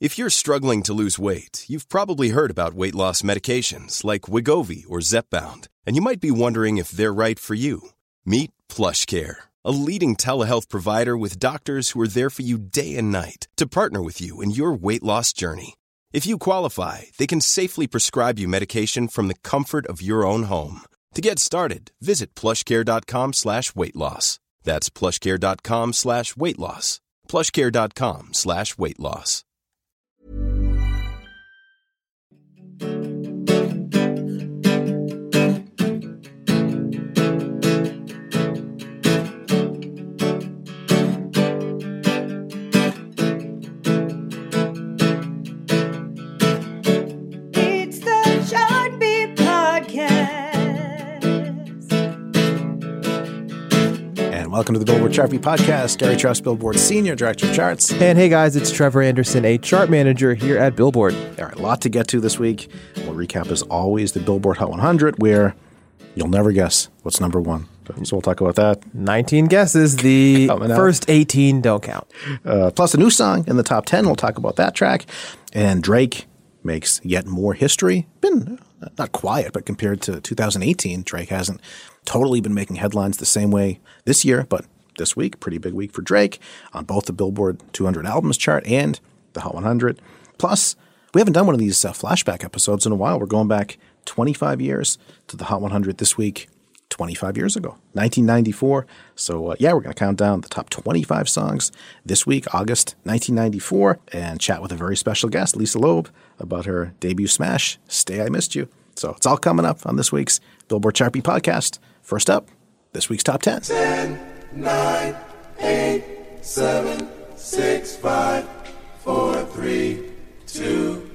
If you're struggling to lose weight, you've probably heard about weight loss medications like Wegovy or Zepbound, and you might be wondering if they're right for you. Meet PlushCare, a leading telehealth provider with doctors who are there for you day and night to partner with you in your weight loss journey. If you qualify, they can safely prescribe you medication from the comfort of your own home. To get started, visit plushcare.com/weightloss. That's plushcare.com/weightloss. plushcare.com/weightloss. Welcome to the Billboard Chart Beat Podcast. Gary Truss, Billboard Senior Director of Charts. And hey guys, it's Trevor Anderson, a chart manager here at Billboard. All right, a lot to get to this week. We'll recap, as always, the Billboard Hot 100, where you'll never guess what's number one. So we'll talk about that. 19 guesses. The first 18 don't count. Plus a new song in the top 10. We'll talk about that track. And Drake makes yet more history. Been not quiet, but compared to 2018, Drake hasn't totally been making headlines the same way this year, but this week, pretty big week for Drake on both the Billboard 200 albums chart and the Hot 100. Plus, we haven't done one of these flashback episodes in a while. We're going back 25 years to the Hot 100 this week, 25 years ago, 1994. So, we're going to count down the top 25 songs this week, August 1994, and chat with a very special guest, Lisa Loeb, about her debut smash, Stay I Missed You. So it's all coming up on this week's Billboard Chart Beat Podcast. First up, this week's top 10. 10, 9, 8, 7, 6, 5, 4, 3, 2,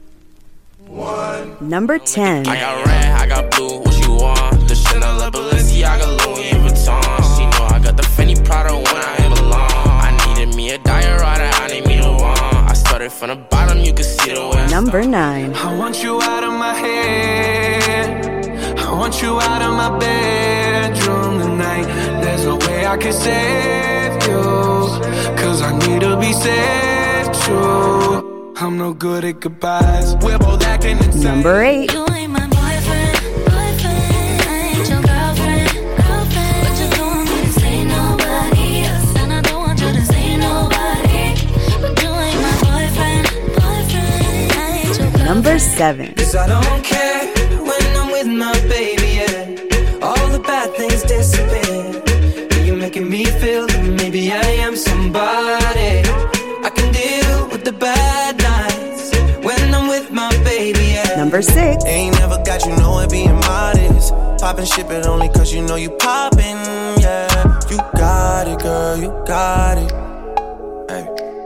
1. Number 10. I got red, I got blue, what you want? The Chanel, Balenciaga, Louis Vuitton. She know I got the Fendi Prada when I belong. I needed me a diorama, I need me to want. I started from the bottom, you can see the way. Number 9. I want you out of my head. I want you out of my bedroom tonight. There's no way I can save you, 'cause I need to be saved too. I'm no good at goodbyes. We're both acting insane. Number 8. You ain't my boyfriend. I ain't your girlfriend. But you don't want me to say nobody else, and I don't want you to say nobody. But you ain't my boyfriend. I ain't your girlfriend. Number 7. 'Cause I don't care when I'm with my baby, yeah. All the bad things disappear. You're making me feel that maybe I am somebody. I can deal with the bad nights when I'm with my baby, yeah. Number 6. Ain't never got you know it being modest. Poppin' shit, but only 'cause you know you poppin', yeah. You got it, girl, you got it. Hey.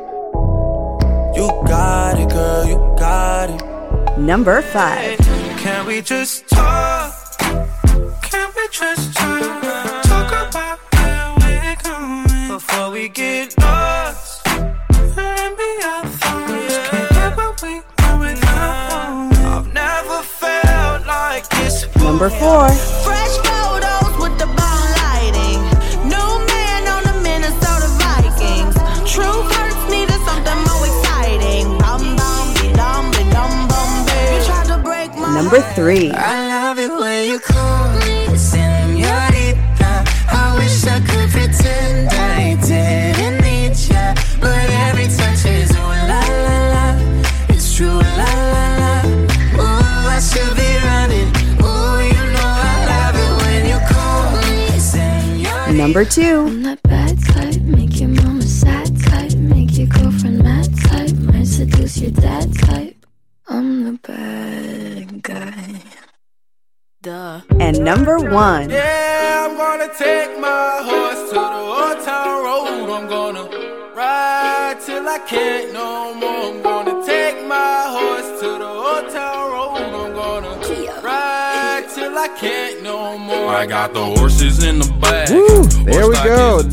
You got it, girl, you got it. Number 5. Can we just talk? Can we just talk? Talk about where we're going before we get lost. Let me our thoughts. Can't get what we want without. I've never felt like this before. Number 4. Fresh photos with the bomb lighting. New man on the Minnesota Vikings. True hurts needed something more exciting. Bum bum dum dum bum. You tried to break my Number 3. I love it when you call me señorita. I wish I could pretend I didn't need ya, but every touch is ooh la la la. It's true la la la. Ooh, I should be running. Ooh, you know I love it when you call me señorita. Number 2. I'm that bad type, make your mama sad type, make your girlfriend mad type, might seduce your dad type. I'm the bad guy. Duh. And number 1. Yeah, I'm gonna take my horse to the old town road. I'm gonna ride till I can't no more. I'm gonna take my horse to the old town road. I'm gonna ride till I can't no more. I got the horses in the back. Woo, there we go.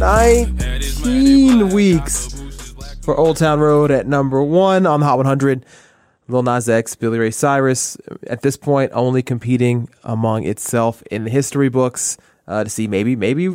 19 weeks for Old Town Road at number 1 on the Hot 100. Lil Nas X, Billy Ray Cyrus, at this point only competing among itself in the history books to see maybe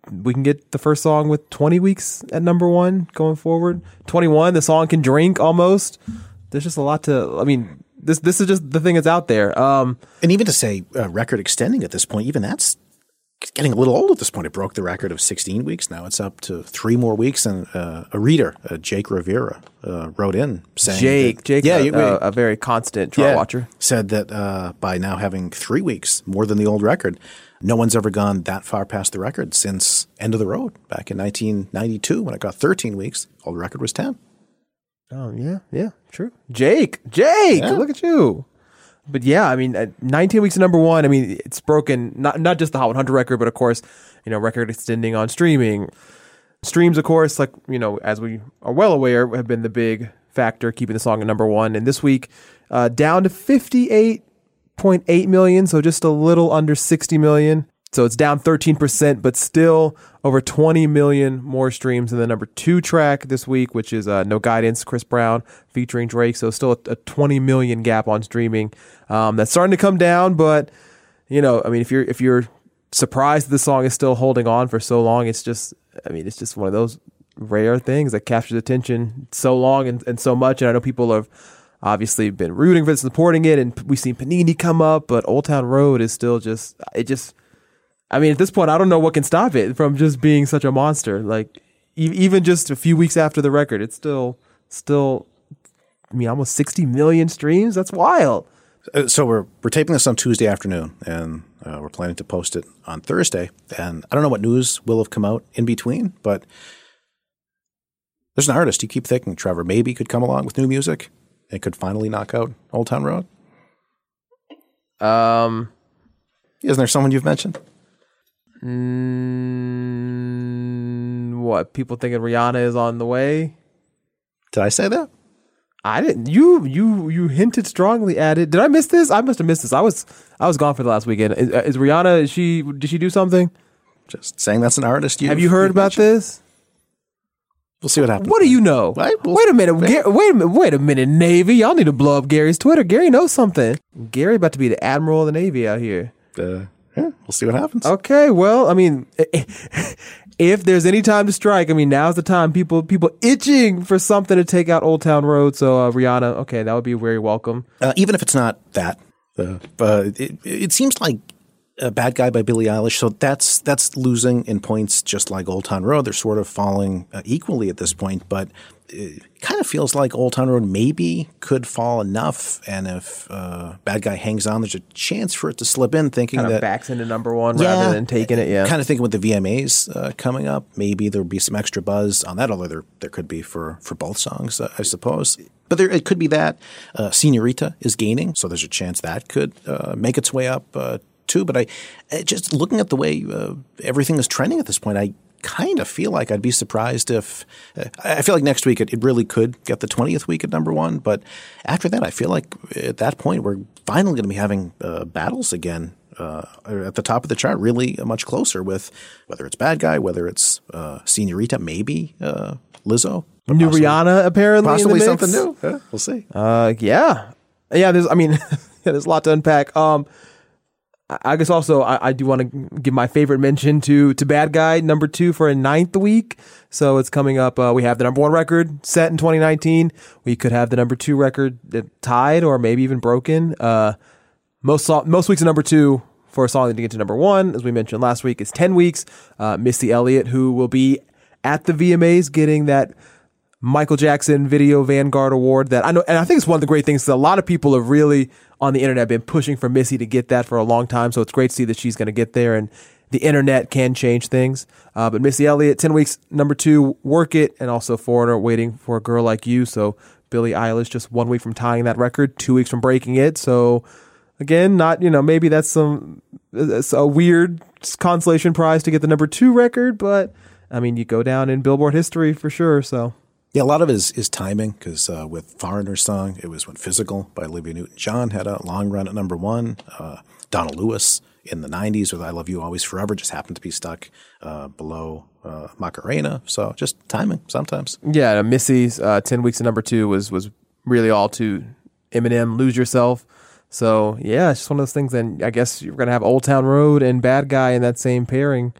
we can get the first song with 20 weeks at number one going forward. 21, the song can drink almost. There's just a lot to, I mean, this is just the thing that's out there. And even to say record extending at this point, even that's getting a little old at this point. It broke the record of 16 weeks. Now it's up to 3 more weeks. And a reader, Jake Rivera, wrote in saying Jake, a very constant chart watcher, said that by now having 3 weeks more than the old record, no one's ever gone that far past the record since End of the Road back in 1992 when it got 13 weeks. Old record was 10. Oh, yeah, true. Jake, look at you. But yeah, I mean, 19 weeks of number one, I mean, it's broken not just the Hot 100 record, but of course, record extending on streaming. Streams, of course, like, as we are well aware, have been the big factor keeping the song at number one. And this week, down to 58.8 million, so just a little under 60 million. So it's down 13%, but still over 20 million more streams than the number two track this week, which is No Guidance, Chris Brown featuring Drake. So still a 20 million gap on streaming. That's starting to come down, but I mean, if you're surprised that the song is still holding on for so long, it's just one of those rare things that captures attention so long and so much. And I know people have obviously been rooting for it, supporting it, and we've seen Panini come up, but Old Town Road is still I mean, at this point, I don't know what can stop it from just being such a monster. Like, even just a few weeks after the record, it's still, I mean, almost 60 million streams. That's wild. So we're taping this on Tuesday afternoon, and we're planning to post it on Thursday. And I don't know what news will have come out in between, but there's an artist you keep thinking, Trevor, maybe could come along with new music and could finally knock out Old Town Road. Isn't there someone you've mentioned? What, people thinking Rihanna is on the way? Did I say that? I didn't. You hinted strongly at it. Did I miss this? I must have missed this. I was gone for the last weekend. Is Rihanna? Did she do something? Just saying that's an artist. Have you heard about this? We'll see what happens. What do you know? Right? Wait a minute. Wait a minute, Navy. Y'all need to blow up Gary's Twitter. Gary knows something. Gary about to be the Admiral of the Navy out here. Yeah, we'll see what happens. Okay, well, I mean, if there's any time to strike, I mean, now's the time. People itching for something to take out Old Town Road. So Rihanna, okay, that would be very welcome. Even if it's not that, it seems like Bad Guy by Billie Eilish. So that's losing in points, just like Old Town Road. They're sort of falling equally at this point, but it kind of feels like Old Town Road maybe could fall enough. And if Bad Guy hangs on, there's a chance for it to slip in, thinking kind of that backs into number one rather than taking it. Yeah, kind of thinking with the VMAs coming up, maybe there'll be some extra buzz on that. Although there could be for both songs, I suppose. But it could be that Señorita is gaining, so there's a chance that could make its way up too. But I just looking at the way everything is trending at this point, I kind of feel like I'd be surprised if I feel like next week it really could get the 20th week at number one. But after that, I feel like at that point we're finally going to be having battles again at the top of the chart, really much closer with whether it's Bad Guy, whether it's Señorita, maybe Lizzo. New Rihanna apparently possibly in the mix. Something new. We'll see. Yeah. There's a lot to unpack. I guess also I do want to give my favorite mention to Bad Guy, number two for a 9th week. So it's coming up. We have the number one record set in 2019. We could have the number two record tied or maybe even broken. Most weeks of number two for a song that to get to number one, as we mentioned last week, is 10 weeks. Missy Elliott, who will be at the VMAs getting that Michael Jackson Video Vanguard Award that I know, and I think it's one of the great things that a lot of people have really on the internet been pushing for Missy to get that for a long time. So it's great to see that she's going to get there, and the internet can change things. But Missy Elliott, 10 weeks, number two, Work It, and also Foreigner, Waiting for a Girl Like You. So Billie Eilish just 1 week from tying that record, 2 weeks from breaking it. So again, not, maybe that's a weird consolation prize to get the number two record, but I mean, you go down in Billboard history for sure. So. Yeah, a lot of it is timing, because with Foreigner's song, it was when Physical by Olivia Newton-John had a long run at number one. Donna Lewis in the 90s with I Love You Always Forever just happened to be stuck below Macarena. So just timing sometimes. Yeah, Missy's 10 weeks at number two was really all to Eminem, Lose Yourself. So yeah, it's just one of those things. And I guess you're going to have Old Town Road and Bad Guy in that same pairing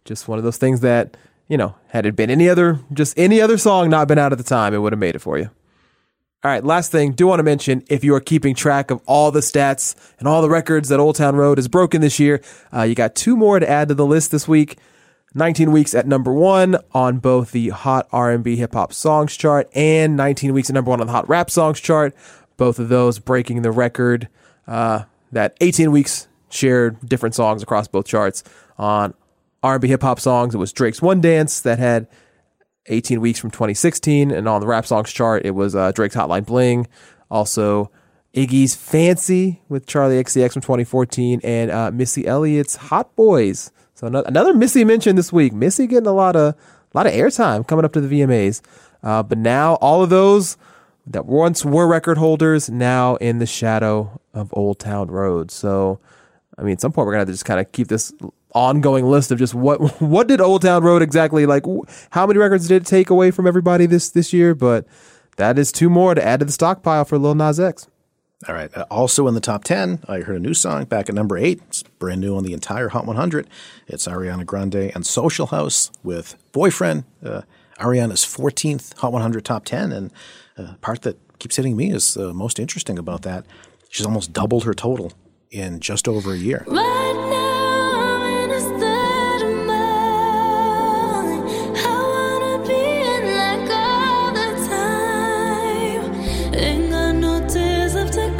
just one of those things that, had it been any other song not been out at the time, it would have made it for you. All right, last thing, do want to mention, if you are keeping track of all the stats and all the records that Old Town Road has broken this year, you got 2 more to add to the list this week. 19 weeks at number 1 on both the Hot R&B Hip Hop Songs chart and 19 weeks at number 1 on the Hot Rap Songs chart. Both of those breaking the record that 18 weeks shared different songs across both charts. On R&B Hip Hop Songs, it was Drake's One Dance that had 18 weeks from 2016, and on the Rap Songs chart, it was Drake's Hotline Bling. Also, Iggy's Fancy with Charlie XCX from 2014, and Missy Elliott's Hot Boys. So another Missy mention this week. Missy getting a lot of airtime coming up to the VMAs. But now all of those that once were record holders now in the shadow of Old Town Road. So, I mean, at some point we're gonna have to just kind of keep this ongoing list of just what did Old Town Road exactly, like how many records did it take away from everybody this year? But that is 2 more to add to the stockpile for Lil Nas X. All right. Also in the top 10, I heard a new song back at number 8. It's brand new on the entire Hot 100. It's Ariana Grande and Social House with Boyfriend. Ariana's 14th Hot 100 top 10. And part that keeps hitting me is most interesting about that. She's almost doubled her total in just over a year. Right now I'm in a state of mind. I wanna be in like all the time. Ain't got no tears left to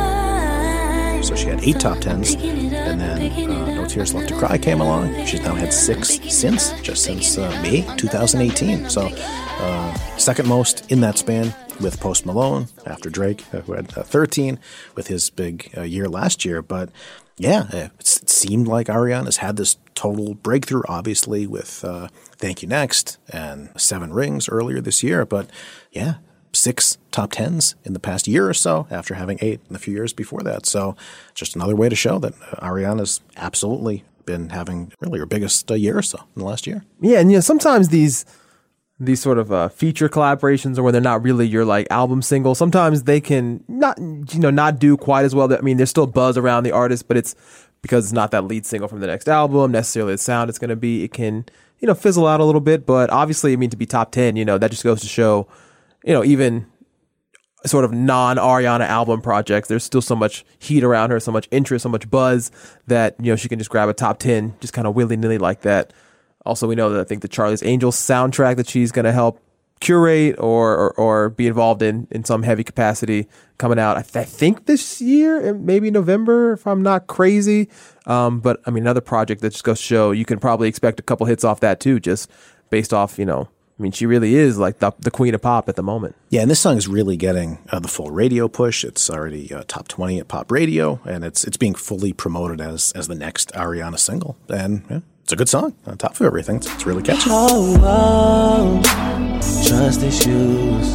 cry. So she had 8 top 10s, and then No Tears Left to Cry came along. She's now had 6 since May 2018. So second most in that span, with Post Malone after Drake, who had 13 with his big year last year. But yeah, it seemed like Ariana's had this total breakthrough, obviously, with Thank You Next and 7 Rings earlier this year. But yeah, 6 top 10s in the past year or so after having 8 in a few years before that. So just another way to show that Ariana's absolutely been having really her biggest year or so in the last year. Yeah, and sometimes these sort of feature collaborations, or when they're not really your like album single, sometimes they can not do quite as well. I mean, there's still buzz around the artist, but it's because it's not that lead single from the next album, necessarily the sound it's going to be. It can, fizzle out a little bit, but obviously, I mean, to be top 10, that just goes to show, even sort of non-Ariana album projects, there's still so much heat around her, so much interest, so much buzz that, she can just grab a top 10 just kind of willy-nilly like that. Also, we know that I think the Charlie's Angels soundtrack that she's going to help curate or be involved in some heavy capacity coming out, I think this year, maybe November, if I'm not crazy. But I mean, another project that just goes to show you can probably expect a couple hits off that too, just based off, I mean, she really is like the queen of pop at the moment. Yeah, and this song is really getting the full radio push. It's already top 20 at Pop Radio, and it's being fully promoted as the next Ariana single. And yeah, it's a good song on top of everything. It's really catchy. Oh, trust issues.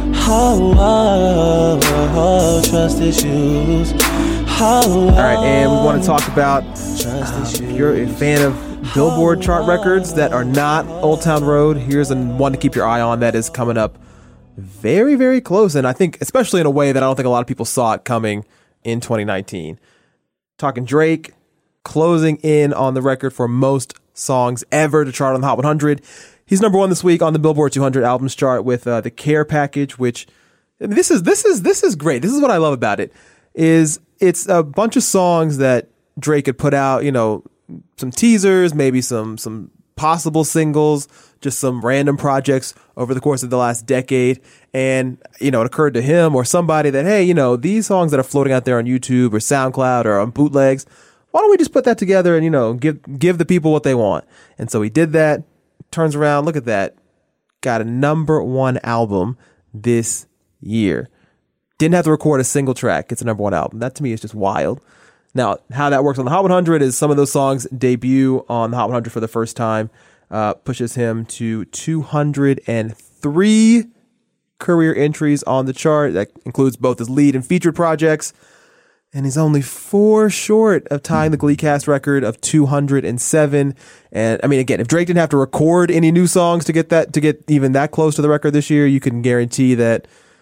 Trust issues. All right, and we want to talk about if you're a fan of Billboard chart records that are not Old Town Road, here's one to keep your eye on that is coming up very, very close. And I think especially in a way that I don't think a lot of people saw it coming in 2019. Talking Drake closing in on the record for most songs ever to chart on the Hot 100. He's number 1 this week on the Billboard 200 albums chart with the Care Package, which I mean, this is great. This is what I love about it. It's a bunch of songs that Drake had put out, some teasers, maybe some possible singles, just some random projects over the course of the last decade. And, it occurred to him or somebody that, hey, these songs that are floating out there on YouTube or SoundCloud or on bootlegs, why don't we just put that together and, give the people what they want? And so he did that, turns around, look at that, got a number 1 album this year. Didn't have to record a single track. It's a number 1 album. That to me is just wild. Now, how that works on the Hot 100 is some of those songs debut on the Hot 100 for the first time, pushes him to 203 career entries on the chart. That includes both his lead and featured projects. And he's only 4 short of tying the Glee cast record of 207. And I mean, again, if Drake didn't have to record any new songs to get even that close to the record this year, you can guarantee that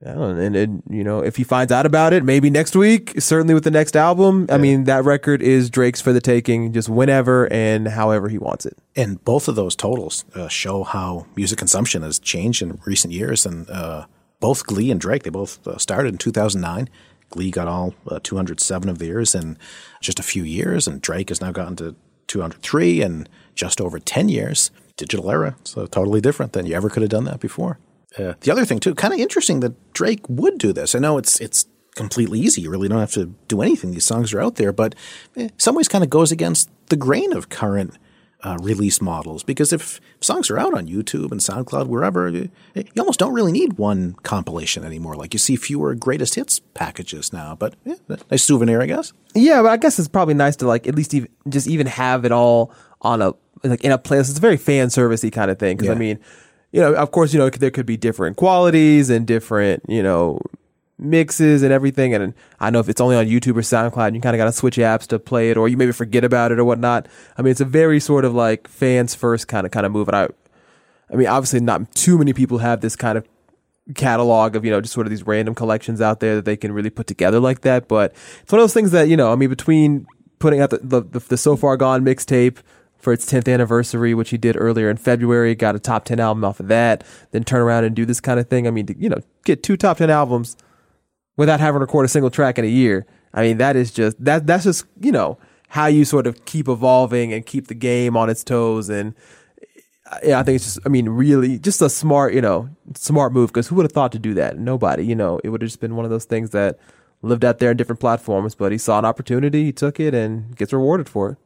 And you know, if he finds out about it, maybe next week, certainly with the next album. I mean, that record is Drake's for the taking, just whenever and however he wants it. And both of those totals show how music consumption has changed in recent years. And both Glee and Drake, they both started in 2009. Glee got all 207 of theirs in just a few years, and Drake has now gotten to 203 in just over 10 years. Digital era, so totally different than you ever could have done that before. The other thing, too, kind of interesting that Drake would do this. I know it's completely easy. You really don't have to do anything. These songs are out there. But in some ways kind of goes against the grain of current release models. Because if songs are out on YouTube and SoundCloud, wherever, you almost don't really need one compilation anymore. Like you see fewer greatest hits packages now. But nice souvenir, I guess. Yeah, but I guess it's probably nice to like at least even have it all on in a playlist. It's a very fan servicey kind of thing. Because I mean, you know, of course, you know, there could be different qualities and different, you know, mixes and everything. And I know if it's only on YouTube or SoundCloud, you kind of got to switch apps to play it, or you maybe forget about it or whatnot. I mean, it's a very sort of like fans first kind of move. And I mean, obviously not too many people have this kind of catalog of, you know, just sort of these random collections out there that they can really put together like that. But it's one of those things that, you know, I mean, between putting out the So Far Gone mixtape for its 10th anniversary, which he did earlier in February, got a top 10 album off of that, then turn around and do this kind of thing. I mean, to, you know, get 2 top 10 albums without having to record a single track in a year. I mean, that's just, you know, how you sort of keep evolving and keep the game on its toes. And yeah, I think it's just, I mean, really just a smart move, because who would have thought to do that? Nobody, you know, it would have just been one of those things that lived out there in different platforms, but he saw an opportunity, he took it, and gets rewarded for it.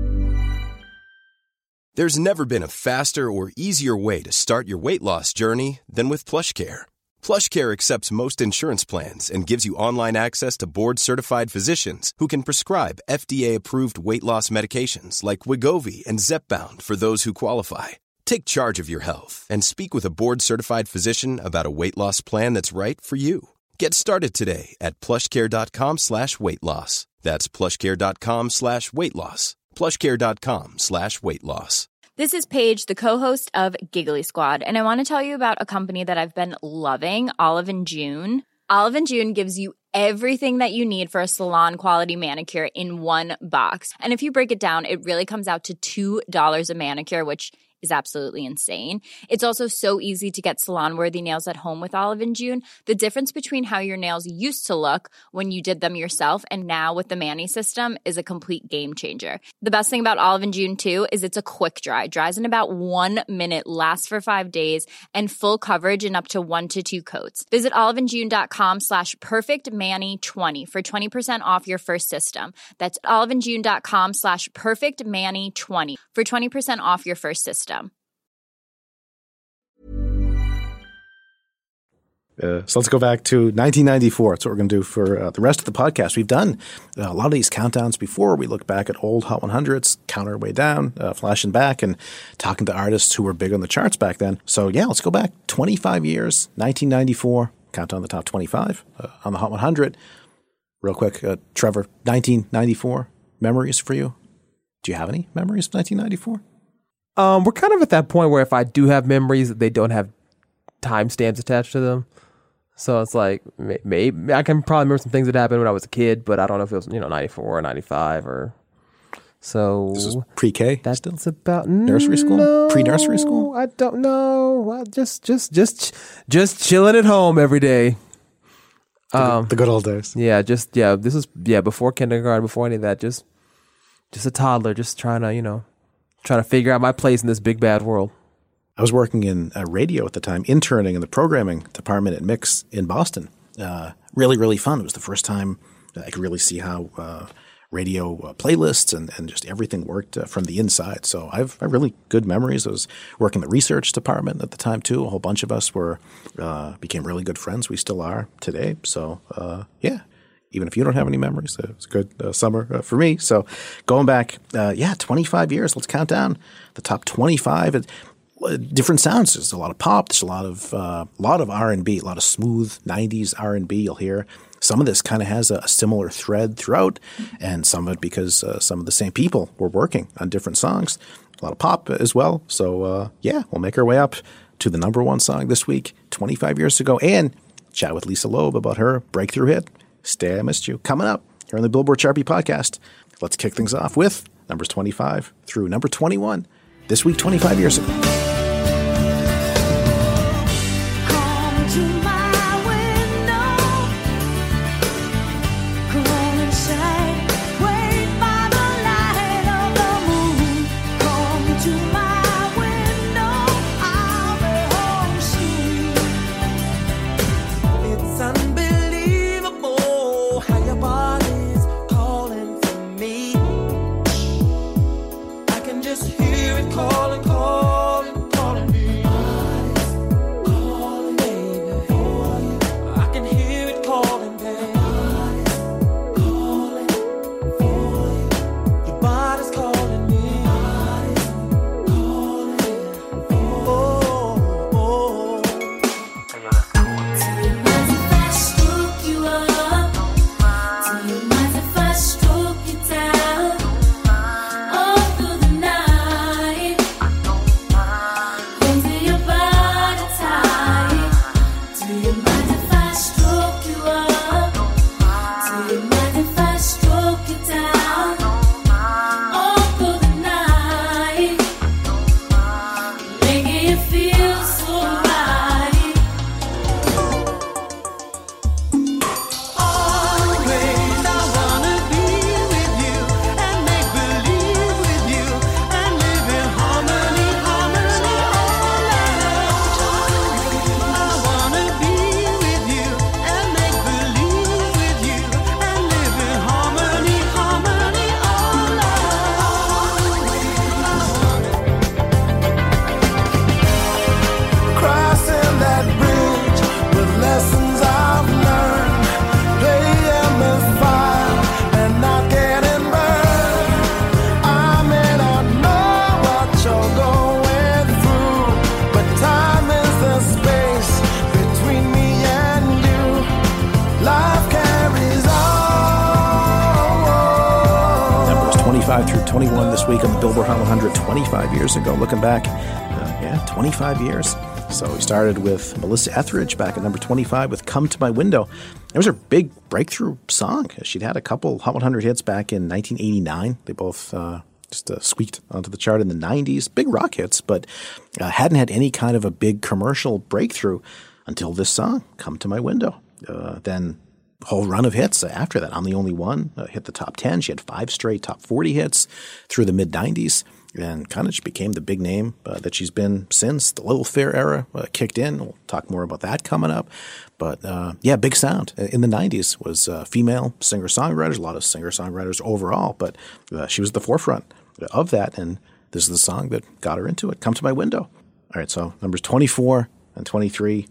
There's never been a faster or easier way to start your weight loss journey than with PlushCare. PlushCare accepts most insurance plans and gives you online access to board-certified physicians who can prescribe FDA-approved weight loss medications like Wegovy and Zepbound for those who qualify. Take charge of your health and speak with a board-certified physician about a weight loss plan that's right for you. Get started today at plushcare.com/weight-loss. That's plushcare.com/weight-loss. plushcare.com/weight-loss. This is Paige, the co-host of Giggly Squad, and I want to tell you about a company that I've been loving, Olive & June. Olive & June gives you everything that you need for a salon-quality manicure in one box. And if you break it down, it really comes out to $2 a manicure, which is absolutely insane. It's also so easy to get salon-worthy nails at home with Olive & June. The difference between how your nails used to look when you did them yourself and now with the Mani system is a complete game changer. The best thing about Olive & June, too, is it's a quick dry. Dries in about 1 minute, lasts for 5 days, and full coverage in up to 1 to 2 coats. Visit oliveandjune.com/perfectmani20 for 20% off your first system. That's oliveandjune.com/perfectmani20 for 20% off your first system. So let's go back to 1994. That's what we're going to do for the rest of the podcast. We've done a lot of these countdowns before. We look back at old Hot 100s, count our way down, flashing back and talking to artists who were big on the charts back then. So yeah, let's go back 25 years, 1994, count down the top 25 on the Hot 100. Real quick, Trevor, 1994, memories for you? Do you have any memories of 1994? We're kind of at that point where if I do have memories, they don't have timestamps attached to them. So it's like, maybe I can probably remember some things that happened when I was a kid, but I don't know if it was, 94 or 95 or so. This is pre-K? That's still about nursery school? No, pre-nursery school? I don't know. Just chilling at home every day. The good old days. This is before kindergarten, before any of that. Just a toddler, just trying to figure out my place in this big bad world. I was working in radio at the time, interning in the programming department at Mix in Boston. Really, really fun. It was the first time I could really see how radio playlists and just everything worked from the inside. So I have really good memories. I was working in the research department at the time too. A whole bunch of us became really good friends. We still are today. So even if you don't have any memories, it was a good summer for me. So going back, 25 years. Let's count down the top 25. Different sounds. There's a lot of pop. There's a lot of R&B, a lot of smooth 90s R&B you'll hear. Some of this kind of has a similar thread throughout, and some of it because some of the same people were working on different songs. A lot of pop as well. So, we'll make our way up to the number one song this week, 25 years ago. And Chat with Lisa Loeb about her breakthrough hit, Stay I Missed You. Coming up here on the Billboard Chart Beat podcast. Let's kick things off with numbers 25 through number 21. This week, 25 years ago. Come to my window, come and shine, wait by the light of the moon. Come to my window, I'll be home soon. It's unbelievable how your body's calling for me. I can just hear it calling, calling, calling me. Body's calling, baby, for you. I can hear it calling, baby. Body's calling for you. Your body's calling me. Body's calling for you. Oh, oh. Do you mind if I stroke you up? Do you mind if I stroke you down? All through the night, holding your body tight. Do you mind if I stroke you up? Do you mind if I stroke you down? All through the night, making you feel so right. Always I wanna be with you and make believe with you and live in harmony, harmony all night. I wanna be with you and make believe with you and live in harmony, harmony all night. Crossing that bridge with lessons I've learned, playing with fire and not getting burned. I may not know what you're going through, but time is the space between me and you. Life carries on. Numbers 25 through 21 this week on the Billboard Hot 100, 25 years ago. Looking back, 25 years. So we started with Melissa Etheridge back at number 25 with Come to My Window. It was her big breakthrough song. She'd had a couple Hot 100 hits back in 1989. They both just squeaked onto the chart in the 90s. Big rock hits, but hadn't had any kind of a big commercial breakthrough until this song, Come to My Window. Then a whole run of hits after that. I'm the Only One hit the top 10. She had 5 straight top 40 hits through the mid-90s. And kind of just became the big name that she's been since. The Little Fair era kicked in. We'll talk more about that coming up. But big sound in the 90s was female singer-songwriters, a lot of singer-songwriters overall. But she was at the forefront of that. And this is the song that got her into it, Come to My Window. All right, so numbers 24 and 23.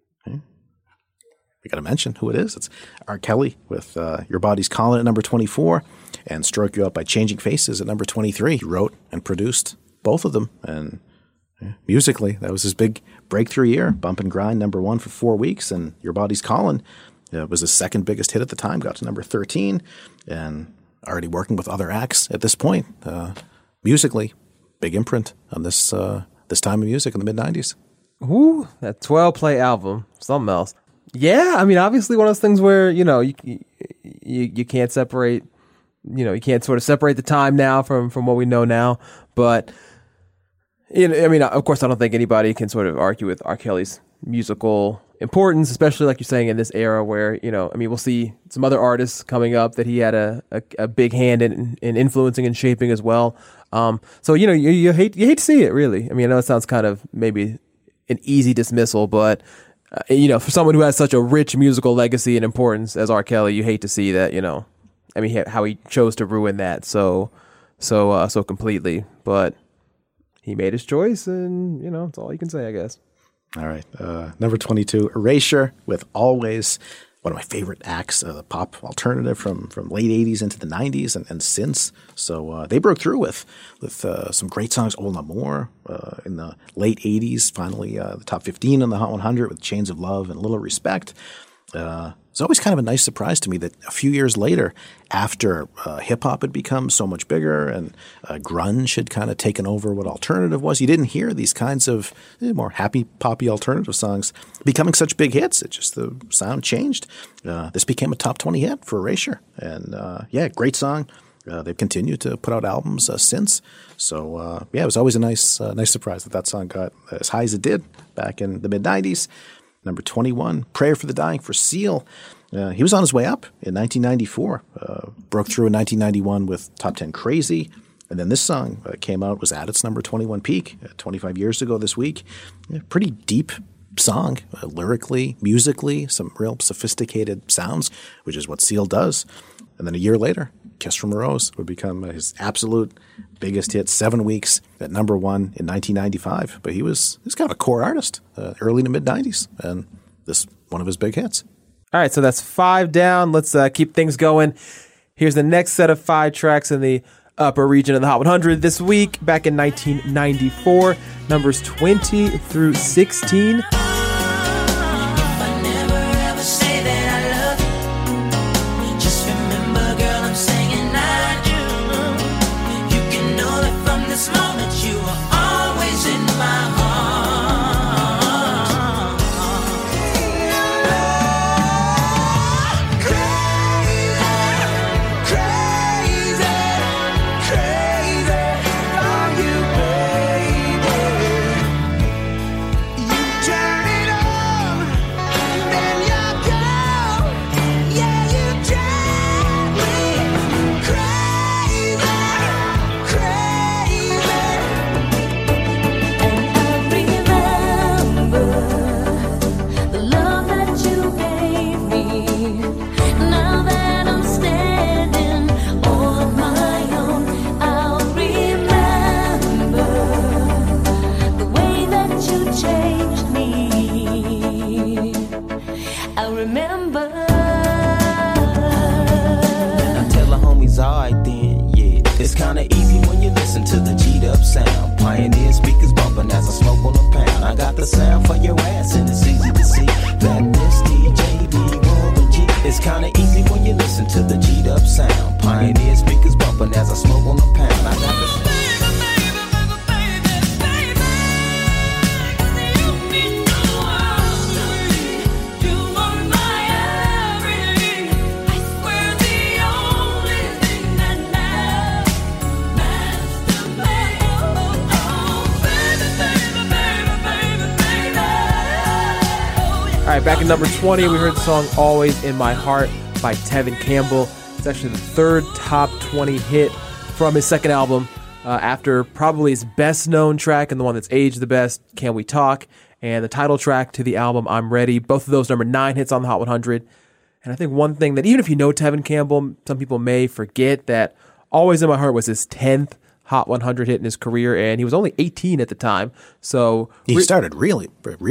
We got to mention who it is. It's R. Kelly with Your Body's Calling at number 24 and Stroke You Up by Changing Faces at number 23. He wrote and produced both of them. And musically, that was his big breakthrough year. Bump and Grind, number 1 for 4 weeks. And Your Body's Calling was his second biggest hit at the time, got to number 13. And already working with other acts at this point. Musically, big imprint on this time of music in the mid-90s. Ooh, that 12-play album, something else. Yeah, I mean, obviously one of those things where, you can't separate, you can't sort of separate the time now from what we know now. But, I mean, of course, I don't think anybody can sort of argue with R. Kelly's musical importance, especially like you're saying in this era where, we'll see some other artists coming up that he had a big hand in influencing and shaping as well. So, you hate to see it, really. I mean, I know it sounds kind of maybe an easy dismissal, but for someone who has such a rich musical legacy and importance as R. Kelly, you hate to see that, how he chose to ruin that so completely. But he made his choice, and, that's all you can say, I guess. All right. Number 22, Erasure with Always. One of my favorite acts, the pop alternative from late 80s into the 90s and since. So they broke through with some great songs, Old Amour in the late 80s, finally the top 15 on the Hot 100 with Chains of Love and Little Respect. It's always kind of a nice surprise to me that a few years later, after hip-hop had become so much bigger and grunge had kind of taken over what alternative was, you didn't hear these kinds of more happy, poppy alternative songs becoming such big hits. It just, the sound changed. This became a top 20 hit for Erasure. And great song. They've continued to put out albums since. So, it was always a nice surprise that song got as high as it did back in the mid-'90s. Number 21, Prayer for the Dying for Seal. He was on his way up in 1994. Broke through in 1991 with Top 10 Crazy. And then this song came out, was at its number 21 peak 25 years ago this week. Pretty deep song, lyrically, musically, some real sophisticated sounds, which is what Seal does. And then a year later, Kiss from a Rose would become his absolute biggest hit, 7 weeks at number 1 in 1995. But he's kind of a core artist, early to mid-'90s, and this one of his big hits. All right, so that's 5 down. Let's keep things going. Here's the next set of 5 tracks in the upper region of the Hot 100 this week, back in 1994, numbers 20 through 16. Back in number 20, we heard the song Always in My Heart by Tevin Campbell. It's actually the third top 20 hit from his second album, after probably his best known track and the one that's aged the best, Can We Talk, and the title track to the album, I'm Ready. Both of those number 9 hits on the Hot 100. And I think one thing that even if you know Tevin Campbell, some people may forget that Always in My Heart was his 10th Hot 100 hit in his career, and he was only 18 at the time. So he started really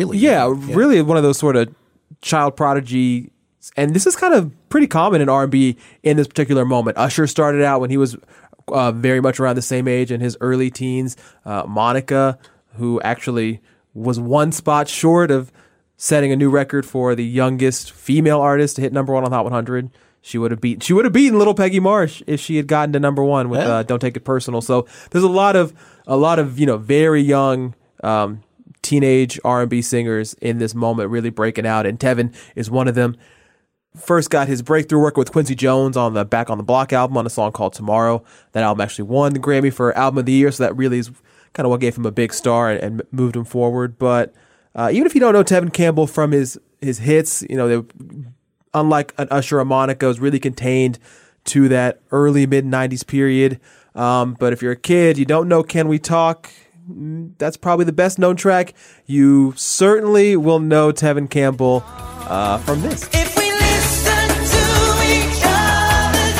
really one of those sort of child prodigy, and this is kind of pretty common in R&B in this particular moment. Usher started out when he was very much around the same age in his early teens. Monica, who actually was one spot short of setting a new record for the youngest female artist to hit number 1 on the Hot 100. She would have beaten Little Peggy Marsh if she had gotten to number 1 with Don't Take It Personal. So there's a lot of very young teenage R&B singers in this moment really breaking out, and Tevin is one of them. First got his breakthrough working with Quincy Jones on the Back on the Block album on a song called Tomorrow. That album actually won the Grammy for Album of the Year, so that really is kind of what gave him a big star and moved him forward. But even if you don't know Tevin Campbell from his hits, they, unlike an Usher or Monica, is really contained to that early mid-'90s period. But if you're a kid, you don't know Can We Talk, that's probably the best known track. You certainly will know Tevin Campbell from this. If we listen to each other's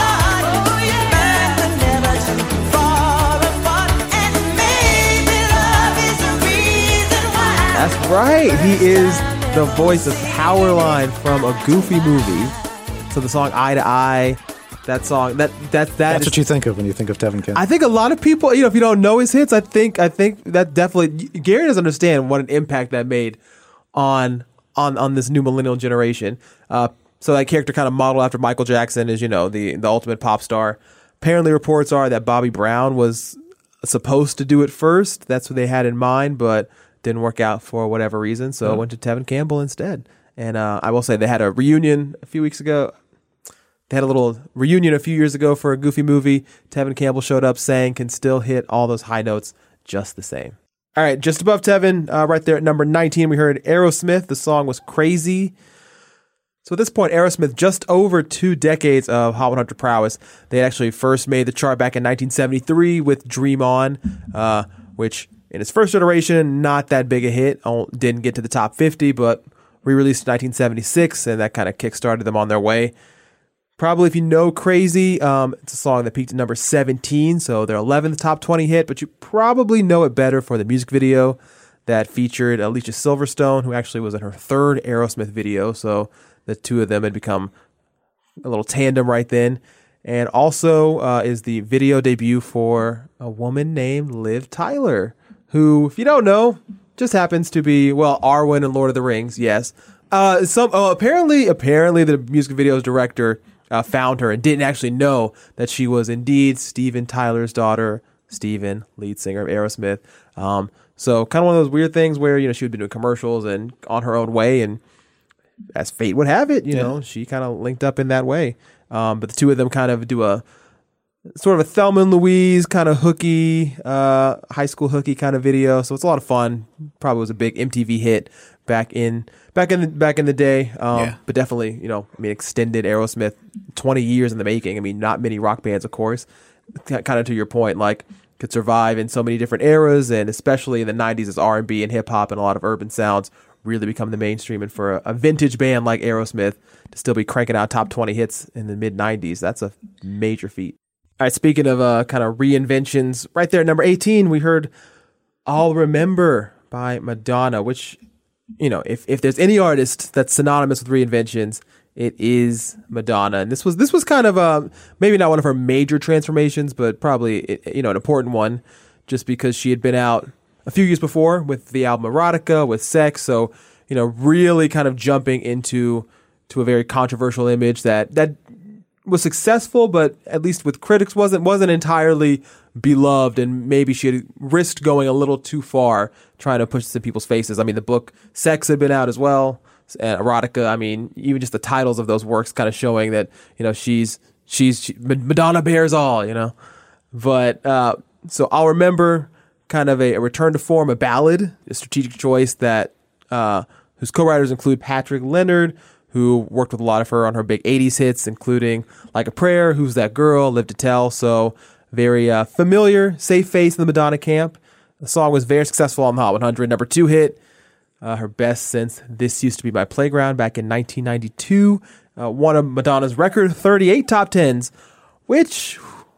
heart, but never too far apart, and maybe love is the reason why. That's right. He is the voice of Powerline from a Goofy movie. So the song Eye to Eye, that song, that's what you think of when you think of Tevin Campbell. I think a lot of people, if you don't know his hits, I think that definitely, Gary doesn't understand what an impact that made on on this new millennial generation. So that character kind of modeled after Michael Jackson is, the ultimate pop star. Apparently reports are that Bobby Brown was supposed to do it first. That's what they had in mind, but didn't work out for whatever reason. So went to Tevin Campbell instead. And I will say they had a reunion a few weeks ago. They had a little reunion a few years ago for a Goofy movie. Tevin Campbell showed up, sang, can still hit all those high notes just the same. All right, just above Tevin, right there at number 19, we heard Aerosmith. The song was Crazy. So at this point, Aerosmith, just over 2 decades of Hot 100 prowess. They actually first made the chart back in 1973 with Dream On, which in its first iteration, not that big a hit. Didn't get to the top 50, but re-released in 1976, and that kind of kickstarted them on their way. Probably if you know Crazy, it's a song that peaked at number 17, so their 11th top 20 hit, but you probably know it better for the music video that featured Alicia Silverstone, who actually was in her 3rd Aerosmith video, so the two of them had become a little tandem right then. And also is the video debut for a woman named Liv Tyler, who, if you don't know, just happens to be, Arwen in Lord of the Rings, yes. Apparently the music video's director found her and didn't actually know that she was indeed Steven Tyler's daughter, Steven, lead singer of Aerosmith. So kind of one of those weird things where, she had been doing commercials and on her own way, and as fate would have it, she kind of linked up in that way. But the two of them kind of do a sort of a Thelma and Louise kind of hooky, high school hooky kind of video. So it's a lot of fun. Probably was a big MTV hit back in the day. But definitely, extended Aerosmith 20 years in the making. Not many rock bands, of course, kind of to your point, could survive in so many different eras, and especially in the 90s as R&B and hip hop and a lot of urban sounds really become the mainstream. And for a vintage band like Aerosmith to still be cranking out top 20 hits in the mid 90s, that's a major feat. All right, speaking of kind of reinventions, right there at number 18, we heard I'll Remember by Madonna, which, if there's any artist that's synonymous with reinventions, it is Madonna. And this was kind of maybe not one of her major transformations, but probably, an important one, just because she had been out a few years before with the album Erotica, with Sex. So, really kind of jumping into a very controversial image that was successful, but at least with critics wasn't entirely beloved, and maybe she had risked going a little too far trying to push this in people's faces. The book Sex had been out as well, and Erotica. Even just the titles of those works kind of showing that Madonna bears all. But so I'll Remember, kind of a return to form, a ballad, a strategic choice that whose co-writers include Patrick Leonard, who worked with a lot of her on her big 80s hits, including Like a Prayer, Who's That Girl, Live to Tell. So very familiar, safe face in the Madonna camp. The song was very successful on the Hot 100, number 2 hit. Her best since This Used to Be My Playground back in 1992. One of Madonna's record 38 top 10s, which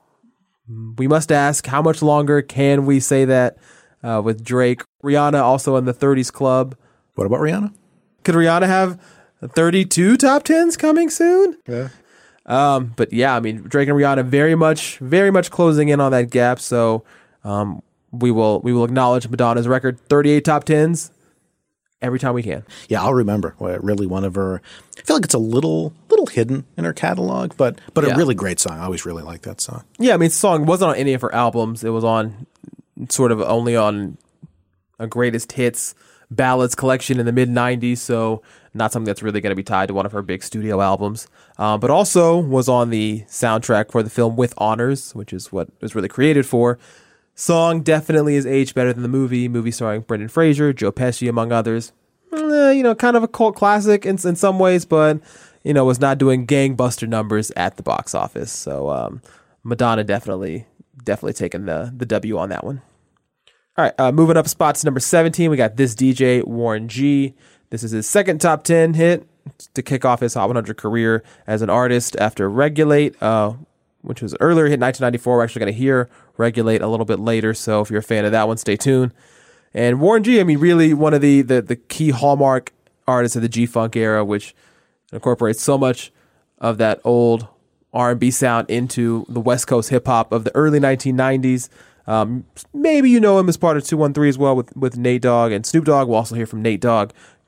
we must ask, how much longer can we say that with Drake? Rihanna also in the 30s club. What about Rihanna? Could Rihanna have 32 top 10s coming soon? Yeah. But yeah, Drake and Rihanna very much closing in on that gap. So we will acknowledge Madonna's record 38 top 10s every time we can. Yeah, I'll Remember. Really one of her. I feel like it's a little hidden in her catalog, but a really great song. I always really like that song. Yeah, the song wasn't on any of her albums. It was on sort of only on a greatest hits ballads collection in the mid 90s. So not something that's really going to be tied to one of her big studio albums. But also was on the soundtrack for the film With Honors, which is what it was really created for. Song definitely is aged better than the movie starring Brendan Fraser, Joe Pesci, among others. Kind of a cult classic in some ways, but, was not doing gangbuster numbers at the box office. So Madonna definitely taking the W on that one. All right, moving up spots, number 17, we got This DJ, Warren G. This is his second top 10 hit to kick off his Hot 100 career as an artist after Regulate, which was earlier hit in 1994. We're actually going to hear Regulate a little bit later, so if you're a fan of that one, stay tuned. And Warren G, really one of the key hallmark artists of the G-Funk era, which incorporates so much of that old R&B sound into the West Coast hip-hop of the early 1990s. Maybe you know him as part of 213 as well with Nate Dogg and Snoop Dogg. We'll also hear from Nate Dogg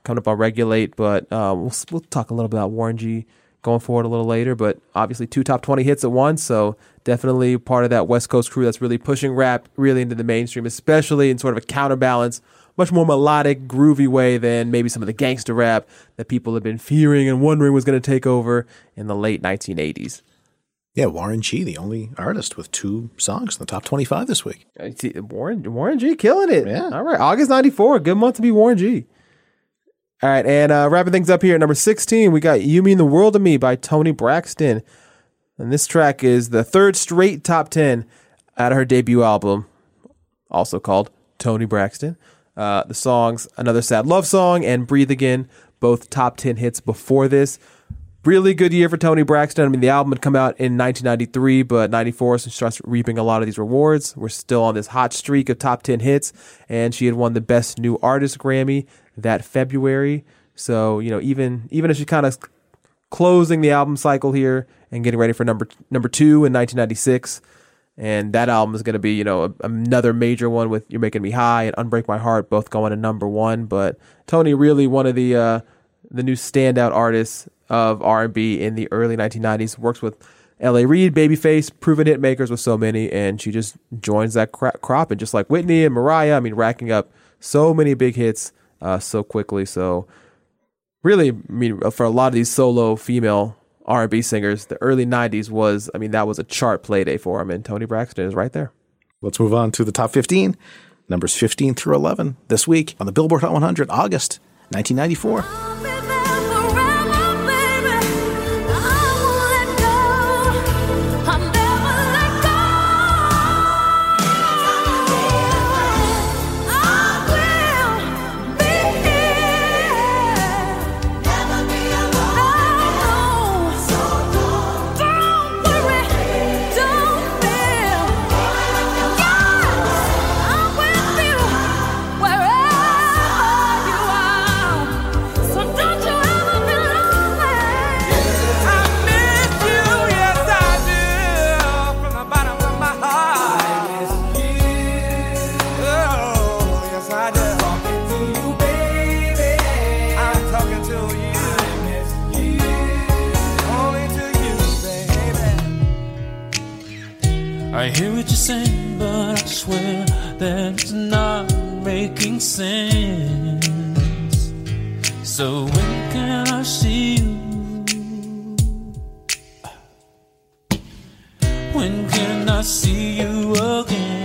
coming up on Regulate, but we'll talk a little bit about Warren G going forward a little later. But obviously 2 top 20 hits at once, so definitely part of that West Coast crew that's really pushing rap really into the mainstream, especially in sort of a counterbalance, much more melodic, groovy way than maybe some of the gangster rap that people have been fearing and wondering was going to take over in the late 1980s. Yeah, Warren G, the only artist with 2 songs in the top 25 this week. See, Warren G killing it. Yeah. All right, August 94, good month to be Warren G. All right, and wrapping things up here at number 16, we got You Mean the World to Me by Toni Braxton. And this track is the 3rd straight top 10 out of her debut album, also called Toni Braxton. The songs Another Sad Love Song and Breathe Again, both top 10 hits before this. Really good year for Toni Braxton. I mean, the album had come out in 1993, but 94, so she starts reaping a lot of these rewards. We're still on this hot streak of top 10 hits, and she had won the Best New Artist Grammy that February. So, you know, even as she's kind of closing the album cycle here and getting ready for number 2 in 1996, and that album is going to be, you know, another major one with You're Making Me High and Unbreak My Heart, both going to number 1. But Toni really one of the new standout artists of R&B in the early 1990s. Works with L.A. Reid, Babyface, proven hit makers with so many, and she just joins that crop. And just like Whitney and Mariah, I mean, racking up so many big hits so quickly. So really, I mean, for a lot of these solo female R&B singers, the early 90s was, I mean, that was a chart play day for them, and Toni Braxton is right there. Let's move on to the top 15, numbers 15 through 11 this week on the Billboard Hot 100, August 1994. I hear what you're saying, but I swear that it's not making sense. So when can I see you? When can I see you again?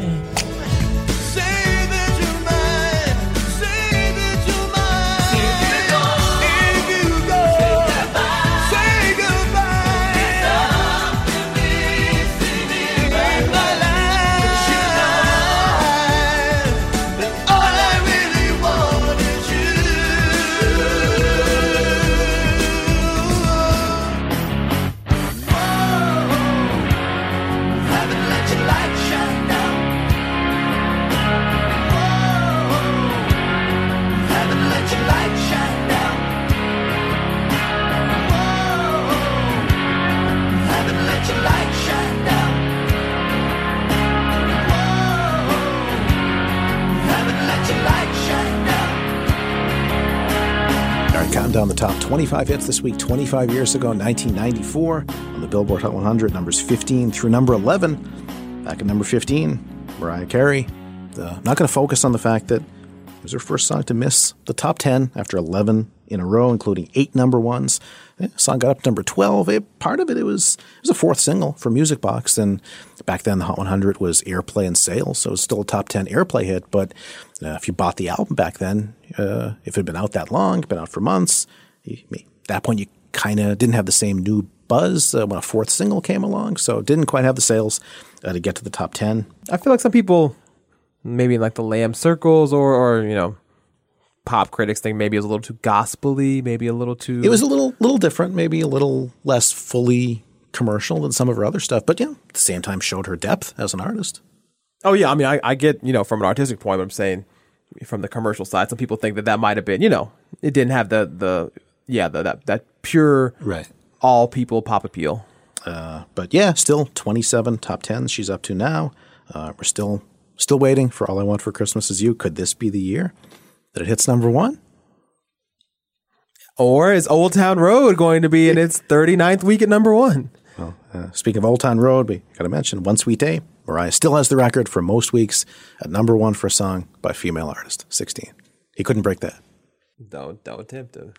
Down the top 25 hits this week, 25 years ago, 1994, on the Billboard Hot 100, numbers 15 through number 11. Back at number 15, Mariah Carey. I'm not going to focus on the fact that it was her first song to miss the top 10 after 11 in a row, including 8 number ones. The song got up to number 12. Part of it was a 4th single for Music Box, and back then the Hot 100 was airplay and sales, so it was still a top 10 airplay hit. But if you bought the album back then, if it had been out that long, been out for months, at that point you kind of didn't have the same new buzz when a 4th single came along, so it didn't quite have the sales to get to the top 10. I feel like some people, maybe in like the Lamb circles or you know, pop critics think maybe it was a little too gospel-y, maybe a little too... It was a little different, maybe a little less fully commercial than some of her other stuff, but at the same time showed her depth as an artist. Oh yeah, I mean, I get, you know, from an artistic point, but I'm saying from the commercial side, some people think that might have been, you know, it didn't have that pure right all people pop appeal. But yeah, still 27 top 10s she's up to now. We're still waiting for All I Want for Christmas Is You. Could this be the year that it hits number 1? Or is Old Town Road going to be in its 39th week at number one? Well, speaking of Old Town Road, we got to mention One Sweet Day. Mariah still has the record for most weeks at number one for a song by a female artist, 16. He couldn't break that. Don't attempt to.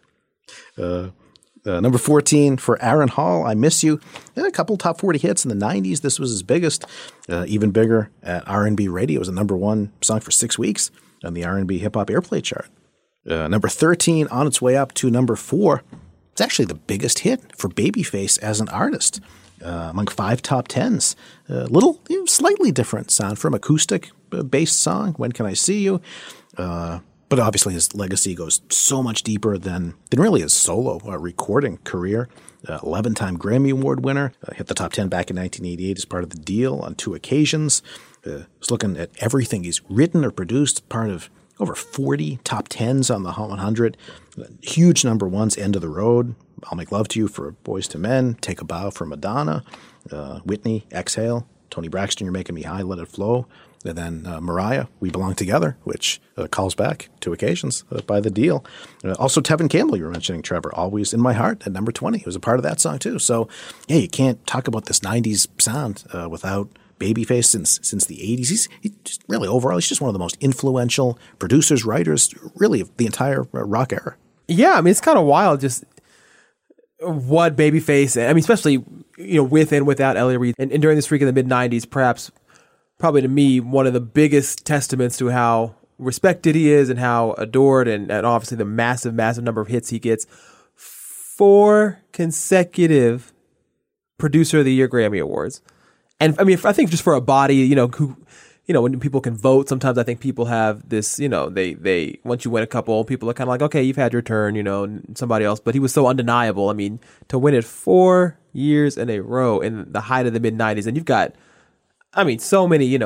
Number 14 for Aaron Hall, I Miss You. A couple top 40 hits in the 90s. This was his biggest. Even bigger at R&B radio. It was a number one song for 6 weeks on the R&B hip-hop airplay chart. Number 13 on its way up to number 4. It's actually the biggest hit for Babyface as an artist. Among 5 top 10s. Little, slightly different sound from acoustic-based song, When Can I See You? But obviously his legacy goes so much deeper than really his solo recording career. 11-time Grammy Award winner. Hit the top 10 back in 1988 as part of The Deal on 2 occasions. Was looking at everything he's written or produced, part of over 40 top 10s on the Hot 100. Huge number ones, End of the Road, I'll Make Love to You for Boyz II Men, Take a Bow for Madonna, Whitney, Exhale, Tony Braxton, You're Making Me High, Let It Flow. And then Mariah, We Belong Together, which calls back 2 occasions by The Deal. Also Tevin Campbell, you were mentioning, Trevor, Always in My Heart at number 20. He was a part of that song too. So, yeah, you can't talk about this 90s sound without Babyface since the 80s. He's just really, overall, he's just one of the most influential producers, writers, really of the entire rock era. Yeah, I mean, it's kind of wild just what Babyface, I mean, especially, with and without Elliot Reed. And during this streak in the mid-90s, probably to me, one of the biggest testaments to how respected he is and how adored and obviously the massive number of hits he gets. 4 consecutive Producer of the Year Grammy Awards. And I mean, I think just for a body, who, when people can vote, sometimes I think people have this, they once you win a couple, people are kind of like, okay, you've had your turn, and somebody else. But he was so undeniable. I mean, to win it 4 years in a row in the height of the mid-90s, and you've got, I mean, so many,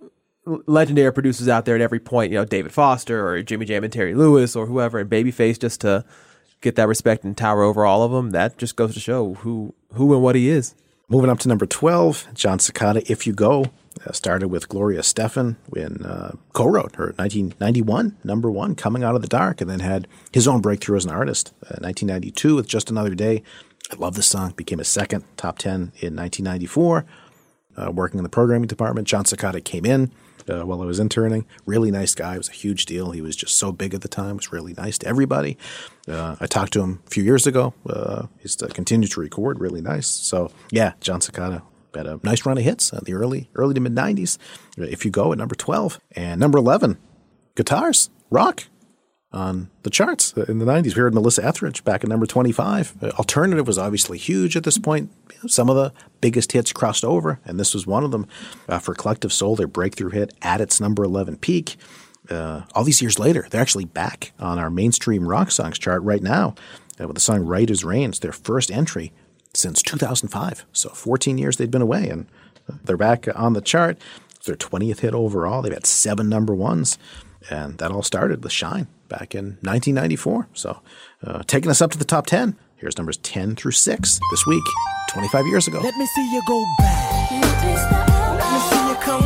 legendary producers out there at every point, David Foster or Jimmy Jam and Terry Lewis or whoever, and Babyface, just to get that respect and tower over all of them. That just goes to show who and what he is. Moving up to number 12, John Cicada, If You Go. Started with Gloria Estefan when co-wrote her 1991 number one, Coming Out of the Dark, and then had his own breakthrough as an artist. 1992 with Just Another Day. I love this song. Became a second top 10 in 1994. Working in the programming department, John Cicada came in while I was interning. Really nice guy. It was a huge deal. He was just so big at the time. Was really nice to everybody. I talked to him a few years ago. He's continued to record. Really nice. So, yeah, John Cicada had a nice run of hits in the early to mid-90s. If You Go at number 12. And number 11, Guitars, Rock on the charts in the 90s. We heard Melissa Etheridge back at number 25. Alternative was obviously huge at this point. Some of the biggest hits crossed over, and this was one of them. For Collective Soul, their breakthrough hit at its number 11 peak. All these years later, they're actually back on our mainstream rock songs chart right now with the song Right As Rain. It's their first entry since 2005. So 14 years they'd been away, and they're back on the chart. It's their 20th hit overall. They've had 7 number ones, and that all started with Shine back in 1994. So taking us up to the top 10. Here's numbers 10 through 6 this week, 25 years ago. Let me see you go back. Let me see you come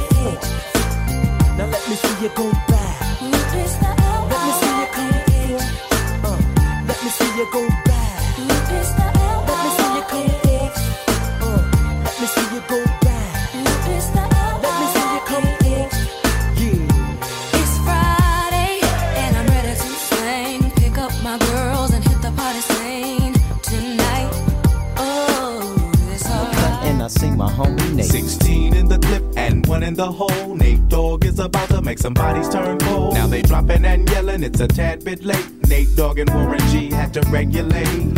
forward. Now let me see you go back. Let me see you come forward. Let me see you go back. Let me see you come forward. Let me see you go back. Let me see you come forward. Yeah. It's Friday and I'm ready to sing. Pick up my girls and hit the party scene tonight. Oh, it's alright. And I see my homie Nate. 16 in the clip and 1 in the hole. Nate Dogg is about to make some bodies turn cold. Now they dropping and yelling, it's a tad bit late. Nate Dogg and Warren G had to regulate.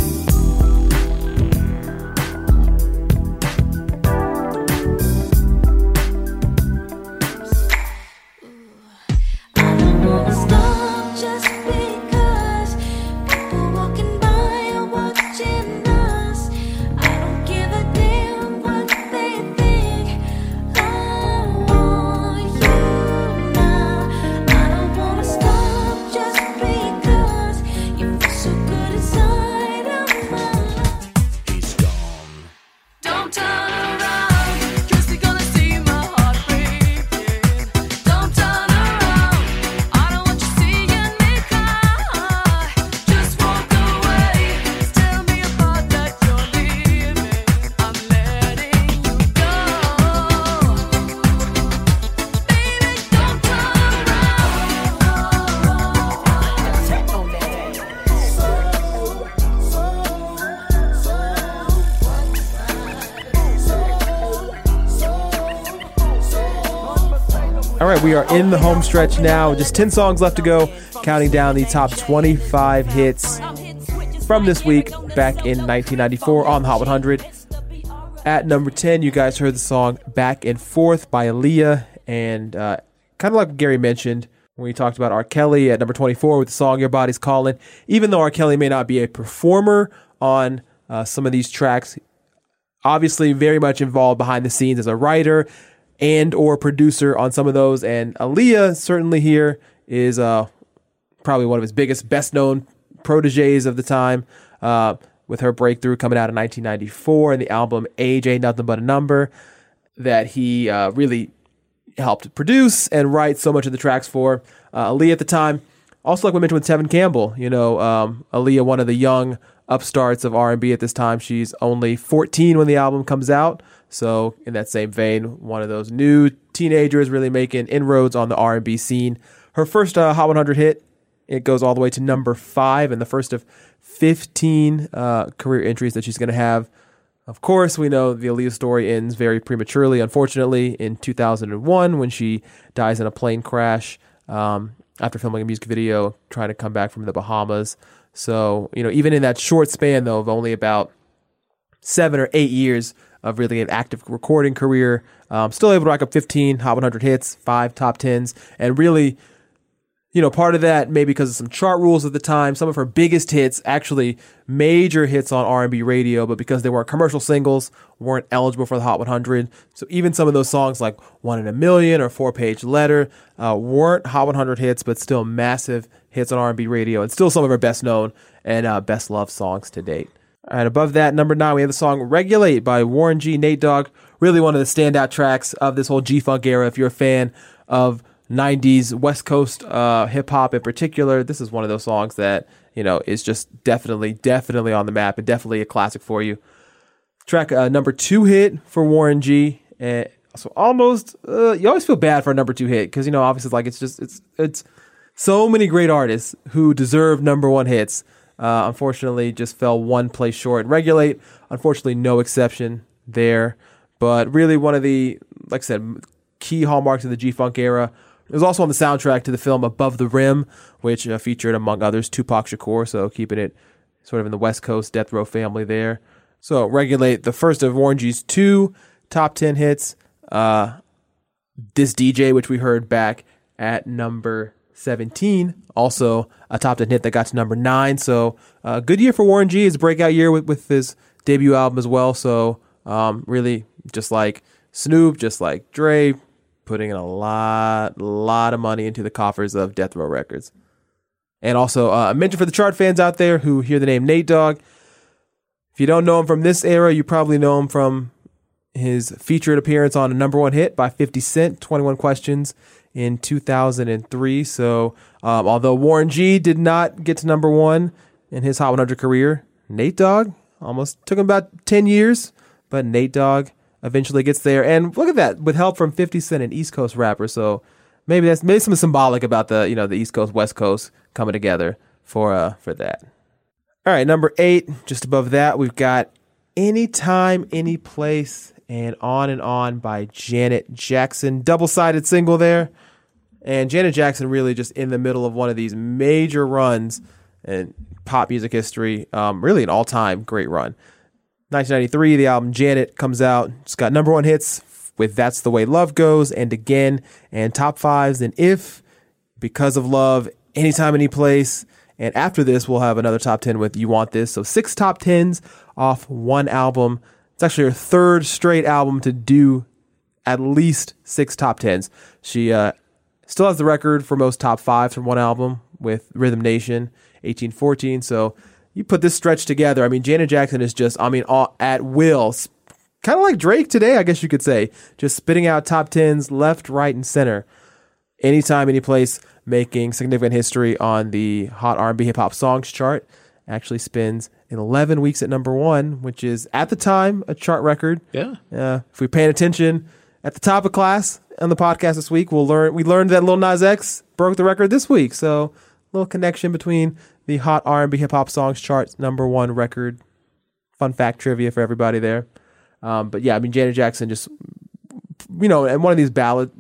Stop just because people walking by are watching us. I don't give a damn what they think. I want you now. I don't wanna stop just because you feel so good inside. I'm All right, we are in the home stretch now. Just 10 songs left to go, counting down the top 25 hits from this week back in 1994 on the Hot 100. At number 10, you guys heard the song Back and Forth by Aaliyah. And kind of like Gary mentioned when we talked about R. Kelly at number 24 with the song Your Body's Calling. Even though R. Kelly may not be a performer on some of these tracks, obviously very much involved behind the scenes as a writer and or producer on some of those. And Aaliyah certainly here is probably one of his biggest, best known proteges of the time, with her breakthrough coming out in 1994 and the album Age Ain't Nothing But a Number that he really helped produce and write so much of the tracks for. Aaliyah at the time, also like we mentioned with Tevin Campbell, Aaliyah, one of the young upstarts of R&B at this time. She's only 14 when the album comes out. So in that same vein, one of those new teenagers really making inroads on the R&B scene. Her first Hot 100 hit, it goes all the way to number 5 and the first of 15 career entries that she's going to have. Of course, we know the Aaliyah story ends very prematurely, in 2001 when she dies in a plane crash after filming a music video trying to come back from the Bahamas. So, even in that short span, though, of only about 7 or 8 years of really an active recording career, still able to rack up 15 Hot 100 hits, 5 top 10s, and really, part of that maybe because of some chart rules at the time. Some of her biggest hits, actually major hits on R&B radio, but because they weren't commercial singles, weren't eligible for the Hot 100. So even some of those songs like One in a Million or 4-Page Letter weren't Hot 100 hits, but still massive hits on R&B radio, and still some of her best known and best loved songs to date. All right, above that, number 9, we have the song Regulate by Warren G. Nate Dogg. Really one of the standout tracks of this whole G-Funk era. If you're a fan of 90s West Coast hip-hop in particular, this is one of those songs that, is just definitely on the map and definitely a classic for you. Track number 2 hit for Warren G. So almost, you always feel bad for a number 2 hit because, obviously, it's so many great artists who deserve number 1 hits. Unfortunately, just fell one place short. Regulate, unfortunately, no exception there. But really one of the, like I said, key hallmarks of the G-Funk era. It was also on the soundtrack to the film Above the Rim, which featured, among others, Tupac Shakur, so keeping it sort of in the West Coast Death Row family there. So Regulate, the first of Warren G's 2 top 10 hits. This DJ, which we heard back at number 17, also a top 10 hit that got to number 9. So good year for Warren G. His breakout year with his debut album as well. So really just like Snoop, just like Dre, putting in a lot of money into the coffers of Death Row Records. And also a mention for the chart fans out there who hear the name Nate Dogg. If you don't know him from this era, you probably know him from his featured appearance on a number 1 hit by 50 Cent, 21 Questions, in 2003. So although Warren G did not get to number 1 in his Hot 100 career, Nate Dogg almost took him about 10 years, but Nate Dogg eventually gets there. And look at that, with help from 50 Cent, an East Coast rapper. So maybe something symbolic about the the East Coast, West Coast coming together for that. All right, number 8, just above that, we've got Anytime, Any Place, and On by Janet Jackson. Double-sided single there. And Janet Jackson really just in the middle of one of these major runs in pop music history. Really an all-time great run. 1993, the album Janet comes out. It's got number 1 hits with That's the Way Love Goes and Again, and top 5s in If, Because of Love, Anytime, Any Place. And after this, we'll have another top 10 with You Want This. So 6 top 10s off one album. It's actually her 3rd straight album to do at least 6 top 10s. She still has the record for most top 5s from one album with Rhythm Nation, 1814. So you put this stretch together. I mean, Janet Jackson is just, all at will. Kind of like Drake today, I guess you could say. Just spitting out top 10s left, right, and center. Anytime, Any Place, making significant history on the Hot R&B Hip Hop Songs chart. Actually spends 11 weeks at number 1, which is, at the time, a chart record. Yeah. If we're paying attention at the top of class on the podcast this week, we learned that Lil Nas X broke the record this week. So a little connection between the Hot R&B Hip Hop Songs charts number 1 record. Fun fact trivia for everybody there. But yeah, Janet Jackson just, and one of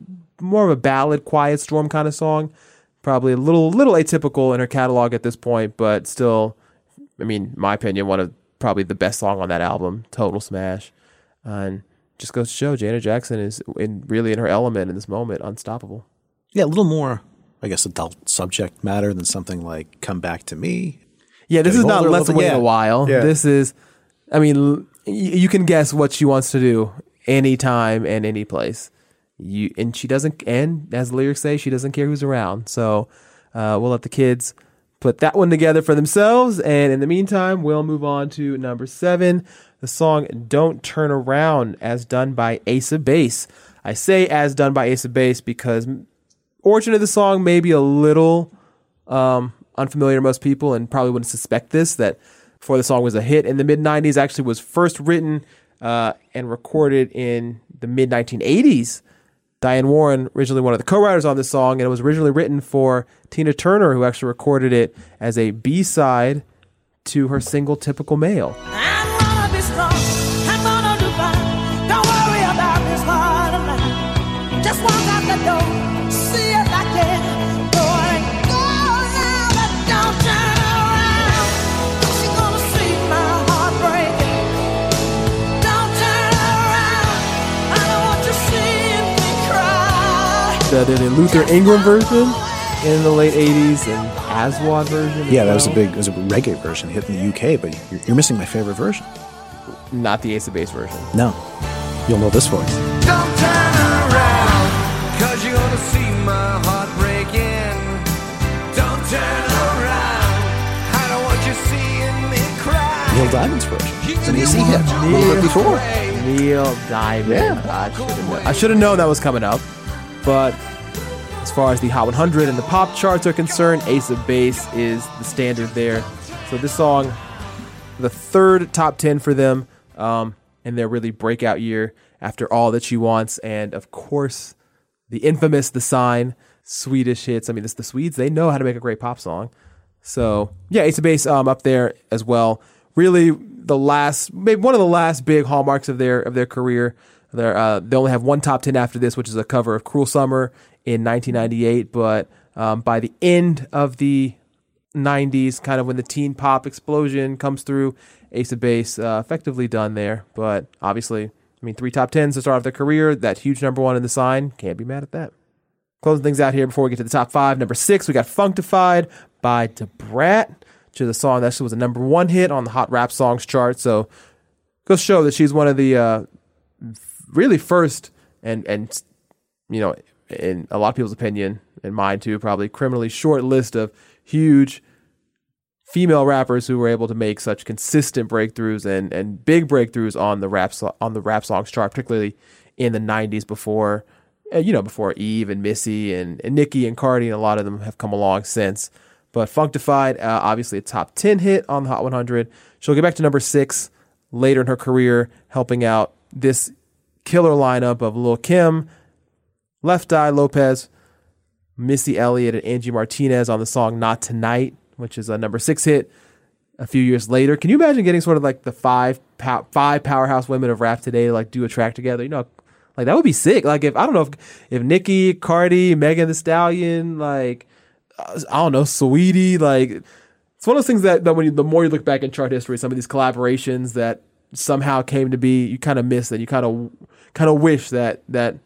more of a ballad, quiet storm kind of song. Probably a little atypical in her catalog at this point, but still, I mean, in my opinion, one of probably the best song on that album. Total smash. And just goes to show Janet Jackson is really in her element in this moment, unstoppable. Yeah, a little more, I guess, adult subject matter than something like Come Back to Me. Yeah, this is not Older, Let's Wait a While. Yeah. This is, I mean, you can guess what she wants to do anytime and any place. And she doesn't, and as the lyrics say, she doesn't care who's around. So we'll let the kids put that one together for themselves. And in the meantime, we'll move on to number 7, the song Don't Turn Around, as done by Ace of Base. I say as done by Ace of Base because origin of the song may be a little unfamiliar to most people and probably wouldn't suspect this, that before the song was a hit in the mid-90s, actually was first written and recorded in the mid-1980s. Diane Warren, originally one of the co-writers on this song, and it was originally written for Tina Turner, who actually recorded it as a B-side to her single Typical Male. I'm gonna be strong. I'm gonna do fine. Don't worry about this heart of mine. Just walk out the door, see if I can. Boy, go now, but don't turn around. She's gonna see my heart breaking. Don't turn around. I don't want you seeing me cry. The Luther Ingram version in the late 80s and Aswad version. Yeah, that was a reggae version hit in the UK, but you're missing my favorite version. Not the Ace of Base version. No. You'll know this voice. Don't turn around, cause you're gonna see my heart breaking. Don't turn around, I don't want you seeing me cry. Neil Diamond's version. It's an AC hit a little bit before. Neil Diamond. Yeah. I should have known that was coming up. But as far as the Hot 100 and the pop charts are concerned, Ace of Base is the standard there. So this song, the third top 10 for them in their really breakout year after All That She Wants. And of course, the infamous The Sign, Swedish hits. I mean, the Swedes, they know how to make a great pop song. So yeah, Ace of Base up there as well. Really maybe one of the last big hallmarks of their career. They only have one top 10 after this, which is a cover of Cruel Summer in 1998. But by the end of the 90s, kind of when the teen pop explosion comes through, Ace of Base effectively done there. But obviously, I mean, 3 top 10s to start off their career, that huge number 1 in The Sign, can't be mad at that. Closing things out here before we get to the top 5. Number 6, we got Functified by Da Brat, which is a song that actually was a number 1 hit on the Hot Rap Songs chart. So goes to show that she's one of the really first and you know, in a lot of people's opinion, and mine too, probably criminally short list of huge female rappers who were able to make such consistent breakthroughs and big breakthroughs on the rap songs chart, particularly in the 90s before Eve and Missy and Nicki and Cardi, and a lot of them have come along since. But Functified, obviously a top 10 hit on the Hot 100. She'll get back to number 6 later in her career, helping out this killer lineup of Lil' Kim, Left Eye Lopez, Missy Elliott, and Angie Martinez on the song Not Tonight, which is a number 6 hit a few years later. Can you imagine getting sort of like the five powerhouse women of rap today to like do a track together? You know, like that would be sick. Like if Nicki, Cardi, Megan Thee Stallion, like I don't know, Saweetie, like it's one of those things that the more you look back in chart history, some of these collaborations that somehow came to be, you kind of miss that. You kind of wish that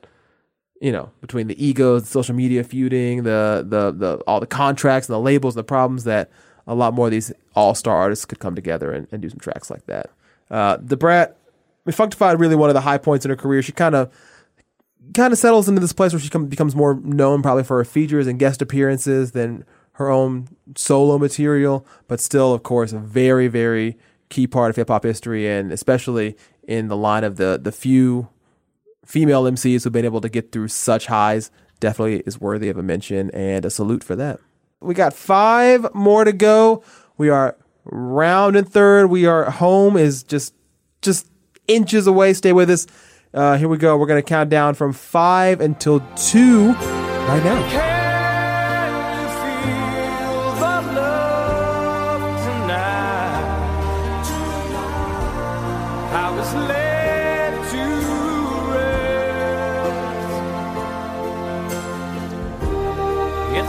you know, between the egos, the social media feuding, the all the contracts and the labels and the problems, that a lot more of these all-star artists could come together and do some tracks like that. Da Brat, Functified, really one of the high points in her career. She kind of settles into this place where she becomes more known probably for her features and guest appearances than her own solo material, but still, of course, a very, very key part of hip-hop history, and especially in the line of the few female MCs who've been able to get through such highs, definitely is worthy of a mention and a salute for that. We got 5 more to go. We are rounding third. Home is just inches away. Stay with us. Here we go. We're going to count down from 5 until 2 right now.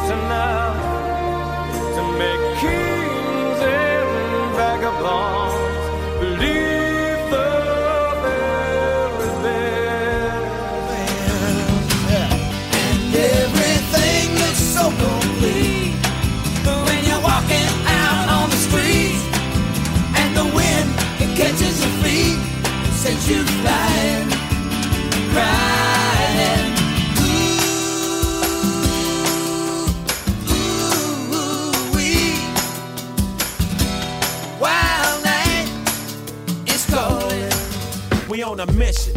enough to make kings and vagabonds believe the very best. And everything looks so complete when you're walking out on the street, and the wind it catches your feet, sends you flying, crying. Ooh-wee. Wild night is calling. We on a mission.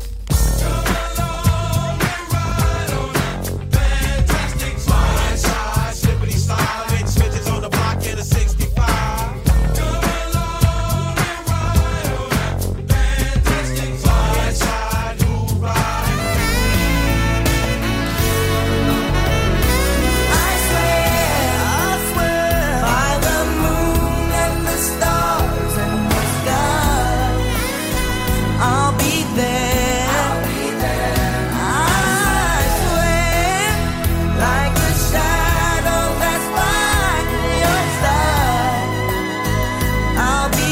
By the moon and the stars and the sky, I'll be there. I swear, like the shadow that's by your side, I'll be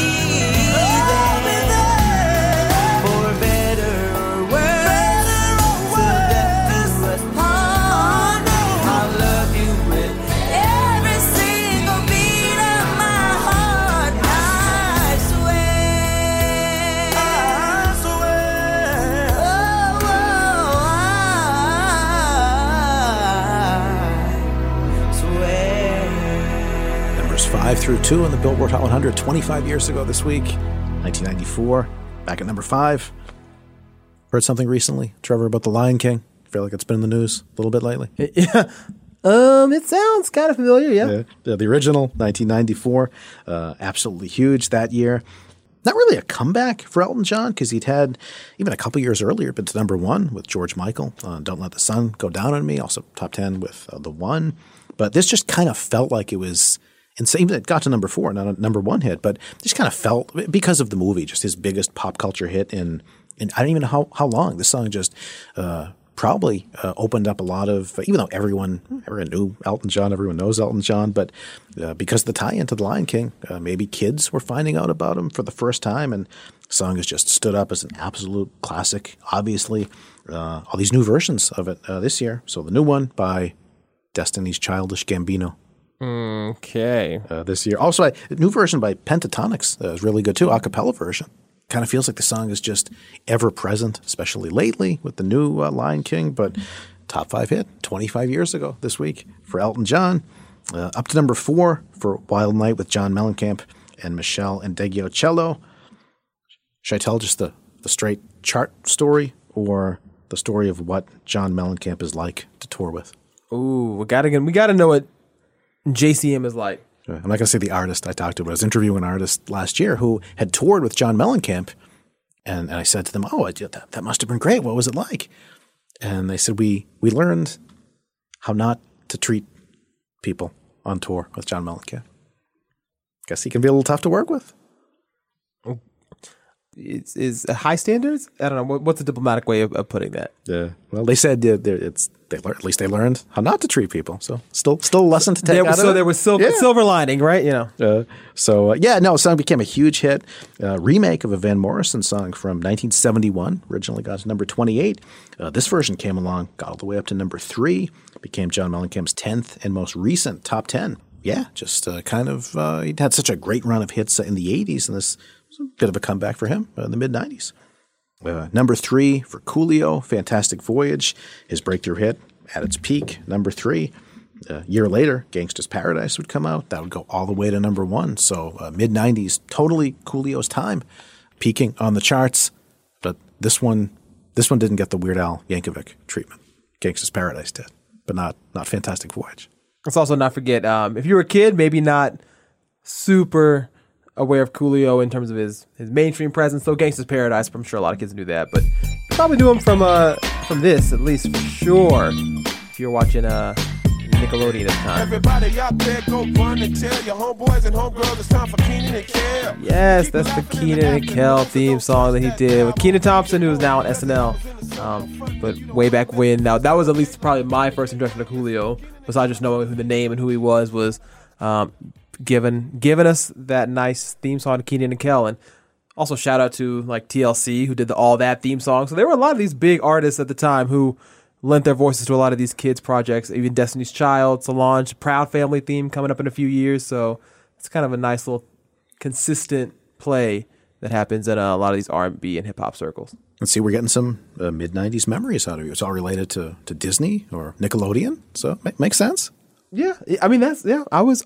there. For better or worse, till death do us part. I'll love you with every single beat of my heart. I swear. I swear. Numbers 5 through 2 on the Billboard Hot 100 25 years ago this week, 1994. Back at number 5. Heard something recently, Trevor, about The Lion King? Feel like it's been in the news a little bit lately? Yeah. It sounds kind of familiar, yeah. The original, 1994, absolutely huge that year. Not really a comeback for Elton John because he'd had, even a couple years earlier, been to number 1 with George Michael, Don't Let the Sun Go Down on Me, also top 10 with The One. But this just kind of felt like it was insane. It got to number 4, not a number 1 hit, but just kind of felt, because of the movie, just his biggest pop culture hit in I don't even know how long. This song just probably opened up a lot of, even though everyone knew Elton John, everyone knows Elton John, but because of the tie-in to The Lion King, maybe kids were finding out about him for the first time, and the song has just stood up as an absolute classic. Obviously, all these new versions of it this year. So the new one by Destiny's Childish Gambino. Okay. This year. Also, a new version by Pentatonix is really good too, a cappella version. Kind of feels like the song is just ever present, especially lately with the new Lion King, but top 5 hit 25 years ago this week for Elton John. Up to number 4 for Wild Night with John Mellencamp and Michelle Ndegeocello. Should I tell just the straight chart story or the story of what John Mellencamp is like to tour with? Ooh, we gotta know what JCM is like. I'm not going to say the artist I talked to, but I was interviewing an artist last year who had toured with John Mellencamp, and I said to them, that must have been great. What was it like? And they said, we learned how not to treat people on tour with John Mellencamp. Guess he can be a little tough to work with. Is high standards? I don't know. What's a diplomatic way of putting that? Yeah. Well, they said at least they learned how not to treat people. So still a lesson to take out of it. So there was silver lining, right? You know. The song became a huge hit. Remake of a Van Morrison song from 1971. Originally got to number 28. This version came along, got all the way up to number 3. Became John Mellencamp's 10th and most recent top 10. Yeah, just he'd had such a great run of hits in the 80s, and this was a bit of a comeback for him in the mid-90s. Number 3 for Coolio, Fantastic Voyage, his breakthrough hit at its peak, number 3. A year later, Gangsta's Paradise would come out. That would go all the way to number 1. So mid-90s, totally Coolio's time, peaking on the charts. But this one didn't get the Weird Al Yankovic treatment. Gangsta's Paradise did, but not Fantastic Voyage. Let's also not forget, if you were a kid, maybe not super aware of Coolio in terms of his mainstream presence. So Gangsta's Paradise, I'm sure a lot of kids knew that, but probably knew him from this, at least for sure. If you're watching Nickelodeon at the time. Everybody out there, go run and tell your homeboys and homegirls it's time for Keenan and Kel. Yes, that's the Keenan and Kel theme song that he did with Kenan Thompson, who is now on SNL. But way back when, now that was at least probably my first introduction to Coolio. besides just knowing who the name and who he was giving us that nice theme song to Kenan and Kel. And also shout out to like TLC who did the All That theme song. So there were a lot of these big artists at the time who lent their voices to a lot of these kids projects, even Destiny's Child, Solange, Proud Family theme coming up in a few years. So it's kind of a nice little consistent play that happens in a lot of these R&B and hip hop circles. Let's see, we're getting some mid-90s memories out of you. It's all related to Disney or Nickelodeon, so it makes sense. Yeah, I mean I was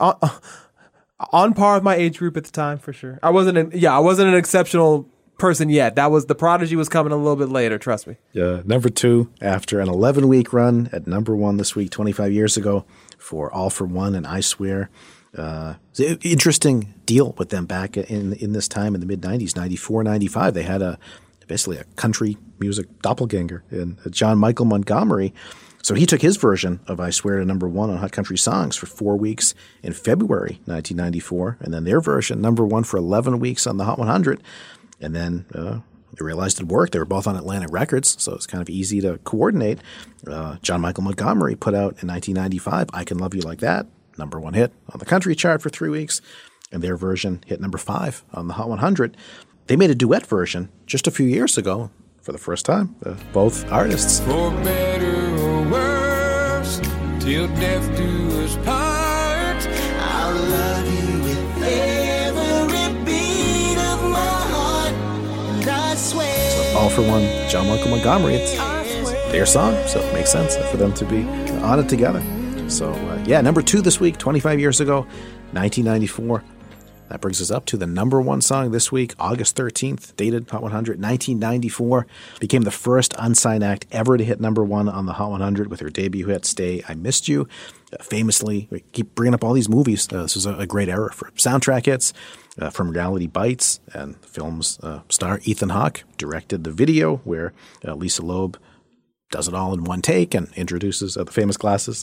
on par with my age group at the time for sure. I wasn't an exceptional person yet. The Prodigy was coming a little bit later, trust me. Yeah, number 2 after an 11-week run at number 1 this week 25 years ago for All for One and I Swear. It's an interesting deal with them back in this time in the mid-90s, 94, 95. They had basically a country music doppelganger in John Michael Montgomery. So he took his version of I Swear to number 1 on Hot Country Songs for 4 weeks in February 1994, and then their version, number 1 for 11 weeks on the Hot 100. And then they realized it worked. They were both on Atlantic Records, so it's kind of easy to coordinate. John Michael Montgomery put out in 1995, I Can Love You Like That, number 1 hit on the country chart for 3 weeks, and their version hit number 5 on the Hot 100. They made a duet version just a few years ago for the first time, both artists. For better or worse, till death do us part, I'll love you with every beat of my heart, and I swear. So All for One, John Michael Montgomery, it's their song, so it makes sense for them to be on it together. So number 2 this week, 25 years ago, 1994. That brings us up to the number 1 song this week, August 13th, dated Hot 100, 1994. Became the first unsigned act ever to hit number 1 on the Hot 100 with her debut hit, Stay, I Missed You. Famously, we keep bringing up all these movies. This was a great era for soundtrack hits from Reality Bites, and the film's star Ethan Hawke directed the video where Lisa Loeb does it all in one take and introduces the famous glasses.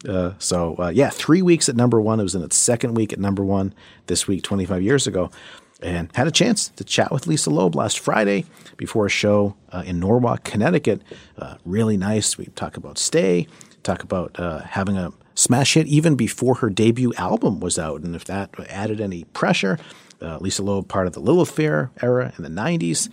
3 weeks at number 1. It was in its second week at number 1 this week, 25 years ago. And had a chance to chat with Lisa Loeb last Friday before a show in Norwalk, Connecticut. Really nice. We talk about Stay, talk about having a smash hit even before her debut album was out, and if that added any pressure. Lisa Loeb, part of the Lilith Fair era in the 90s.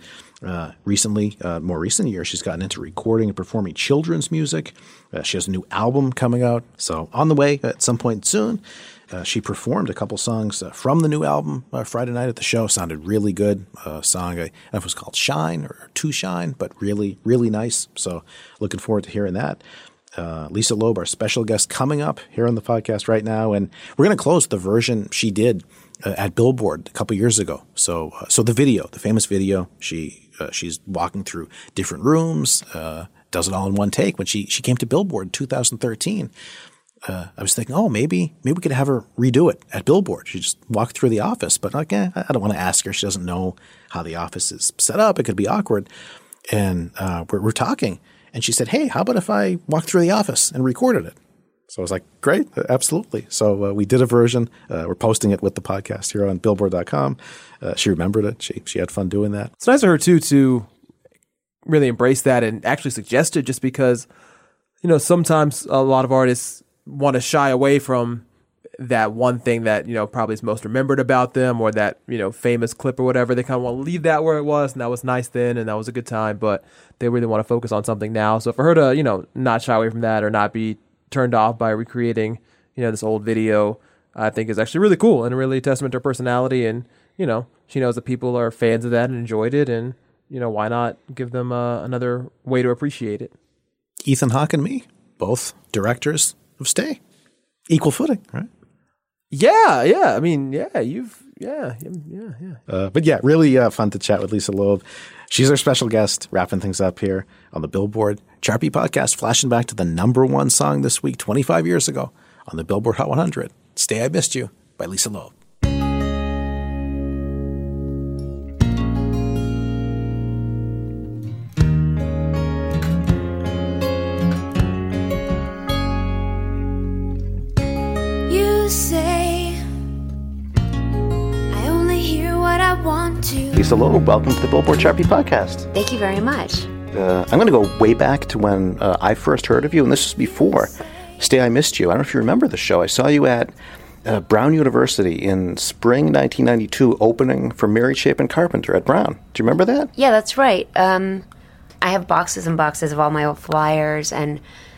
More recent years, she's gotten into recording and performing children's music. She has a new album coming out. So on the way at some point soon, she performed a couple songs from the new album Friday night at the show. Sounded really good. Song, I don't know if it was called Shine or To Shine, but really, really nice. So looking forward to hearing that. Lisa Loeb, our special guest, coming up here on the podcast right now. And we're going to close the version she did at Billboard a couple years ago. So the video, the famous video, she's walking through different rooms, does it all in one take. When she came to Billboard in 2013, I was thinking, maybe we could have her redo it at Billboard. She just walked through the office, but I don't want to ask her. She doesn't know how the office is set up. It could be awkward. And we're talking, and she said, "Hey, how about if I walked through the office and recorded it?" So I was like, great, absolutely. So we did a version. We're posting it with the podcast here on Billboard.com. She remembered it. She had fun doing that. It's nice of her, too, to really embrace that and actually suggest it, just because, sometimes a lot of artists want to shy away from that one thing that, probably is most remembered about them, or that, famous clip or whatever. They kind of want to leave that where it was, and that was nice then, and that was a good time, but they really want to focus on something now. So for her to, not shy away from that or not be turned off by recreating, this old video, I think is actually really cool and really a testament to her personality. And, she knows that people are fans of that and enjoyed it. And, why not give them another way to appreciate it? Ethan Hawke and me, both directors of Stay. Equal footing, right? Yeah. I mean, yeah. But yeah, really fun to chat with Lisa Loeb. She's our special guest, wrapping things up here on the Billboard Chart Beat Podcast, flashing back to the number 1 song this week, 25 years ago, on the Billboard Hot 100, Stay, I Missed You, by Lisa Loeb. You say I only hear what I want to. Lisa Loeb, welcome to the Billboard Chart Beat Podcast. Thank you very much. I'm going to go way back to when I first heard of you, and this was before Stay, I Missed You. I don't know if you remember the show. I saw you at Brown University in spring 1992, opening for Mary Chapin Carpenter at Brown. Do you remember that? Yeah, that's right. I have boxes and boxes of all my old flyers and,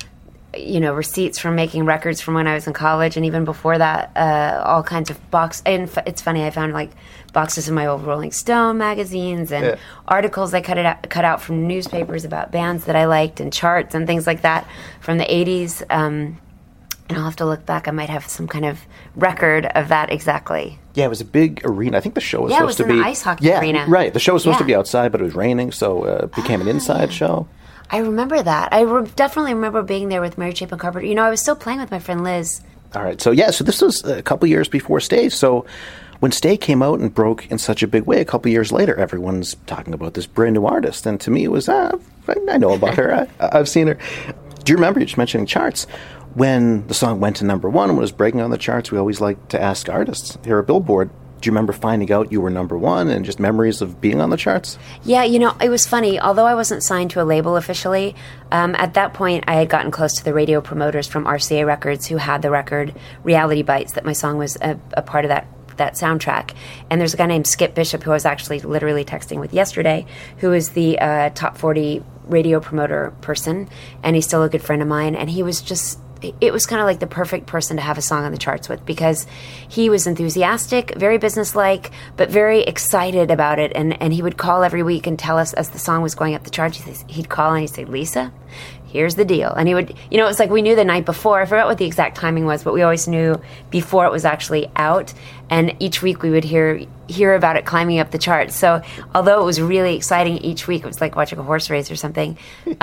receipts from making records from when I was in college, and even before that, all kinds of and it's funny, I found like boxes of my old Rolling Stone magazines and articles I cut out from newspapers about bands that I liked and charts and things like that from the 80s. And I'll have to look back. I might have some kind of record of that exactly. Yeah, it was a big arena. I think the show was supposed to be... Yeah, it was an ice hockey arena. Right. The show was supposed to be outside, but it was raining, so it became an inside show. I remember that. Definitely remember being there with Mary Chapin Carpenter. I was still playing with my friend Liz. All right. So this was a couple years before Stay. So when Stay came out and broke in such a big way, a couple years later, everyone's talking about this brand new artist. And to me, it was, I know about her. I've seen her. Do you remember, you're just mentioning charts, when the song went to number one and was breaking on the charts, we always like to ask artists here at Billboard, do you remember finding out you were number one and just memories of being on the charts? Yeah, it was funny. Although I wasn't signed to a label officially, at that point I had gotten close to the radio promoters from RCA Records who had the record Reality Bites, that my song was a part of that soundtrack. And there's a guy named Skip Bishop who I was actually literally texting with yesterday, who is the top 40 radio promoter person, and he's still a good friend of mine. And he was just... It was kind of like the perfect person to have a song on the charts with, because he was enthusiastic, very businesslike, but very excited about it. And he would call every week and tell us as the song was going up the charts, he'd call and he'd say, Lisa, here's the deal. And he would, it was like we knew the night before. I forgot what the exact timing was, but we always knew before it was actually out. And each week we would hear about it climbing up the charts. So although it was really exciting each week, it was like watching a horse race or something.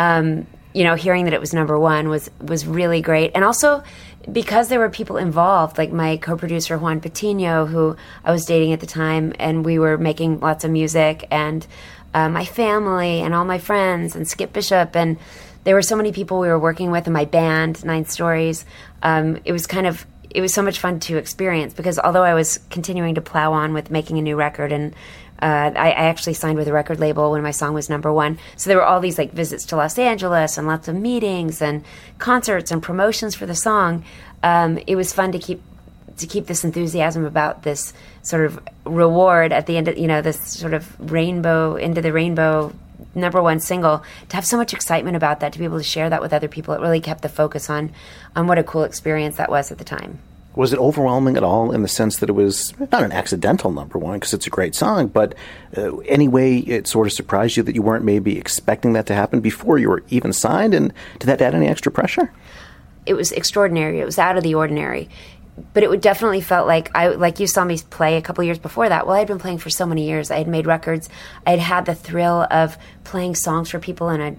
Hearing that it was number one was really great. And also because there were people involved, like my co-producer Juan Patino, who I was dating at the time, and we were making lots of music, and my family and all my friends and Skip Bishop, and there were so many people we were working with in my band, Nine Stories. It was so much fun to experience, because although I was continuing to plow on with making a new record, and I actually signed with a record label when my song was number one. So there were all these like visits to Los Angeles and lots of meetings and concerts and promotions for the song. It was fun to keep this enthusiasm about this sort of reward at the end of, this sort of into the rainbow number one single, to have so much excitement about that, to be able to share that with other people. It really kept the focus on what a cool experience that was at the time. Was it overwhelming at all in the sense that it was not an accidental number one, because it's a great song, but any way it sort of surprised you that you weren't maybe expecting that to happen before you were even signed? And did that add any extra pressure? It was extraordinary. It was out of the ordinary. But it would definitely felt like you saw me play a couple years before that. Well, I had been playing for so many years. I had made records. I had had the thrill of playing songs for people, and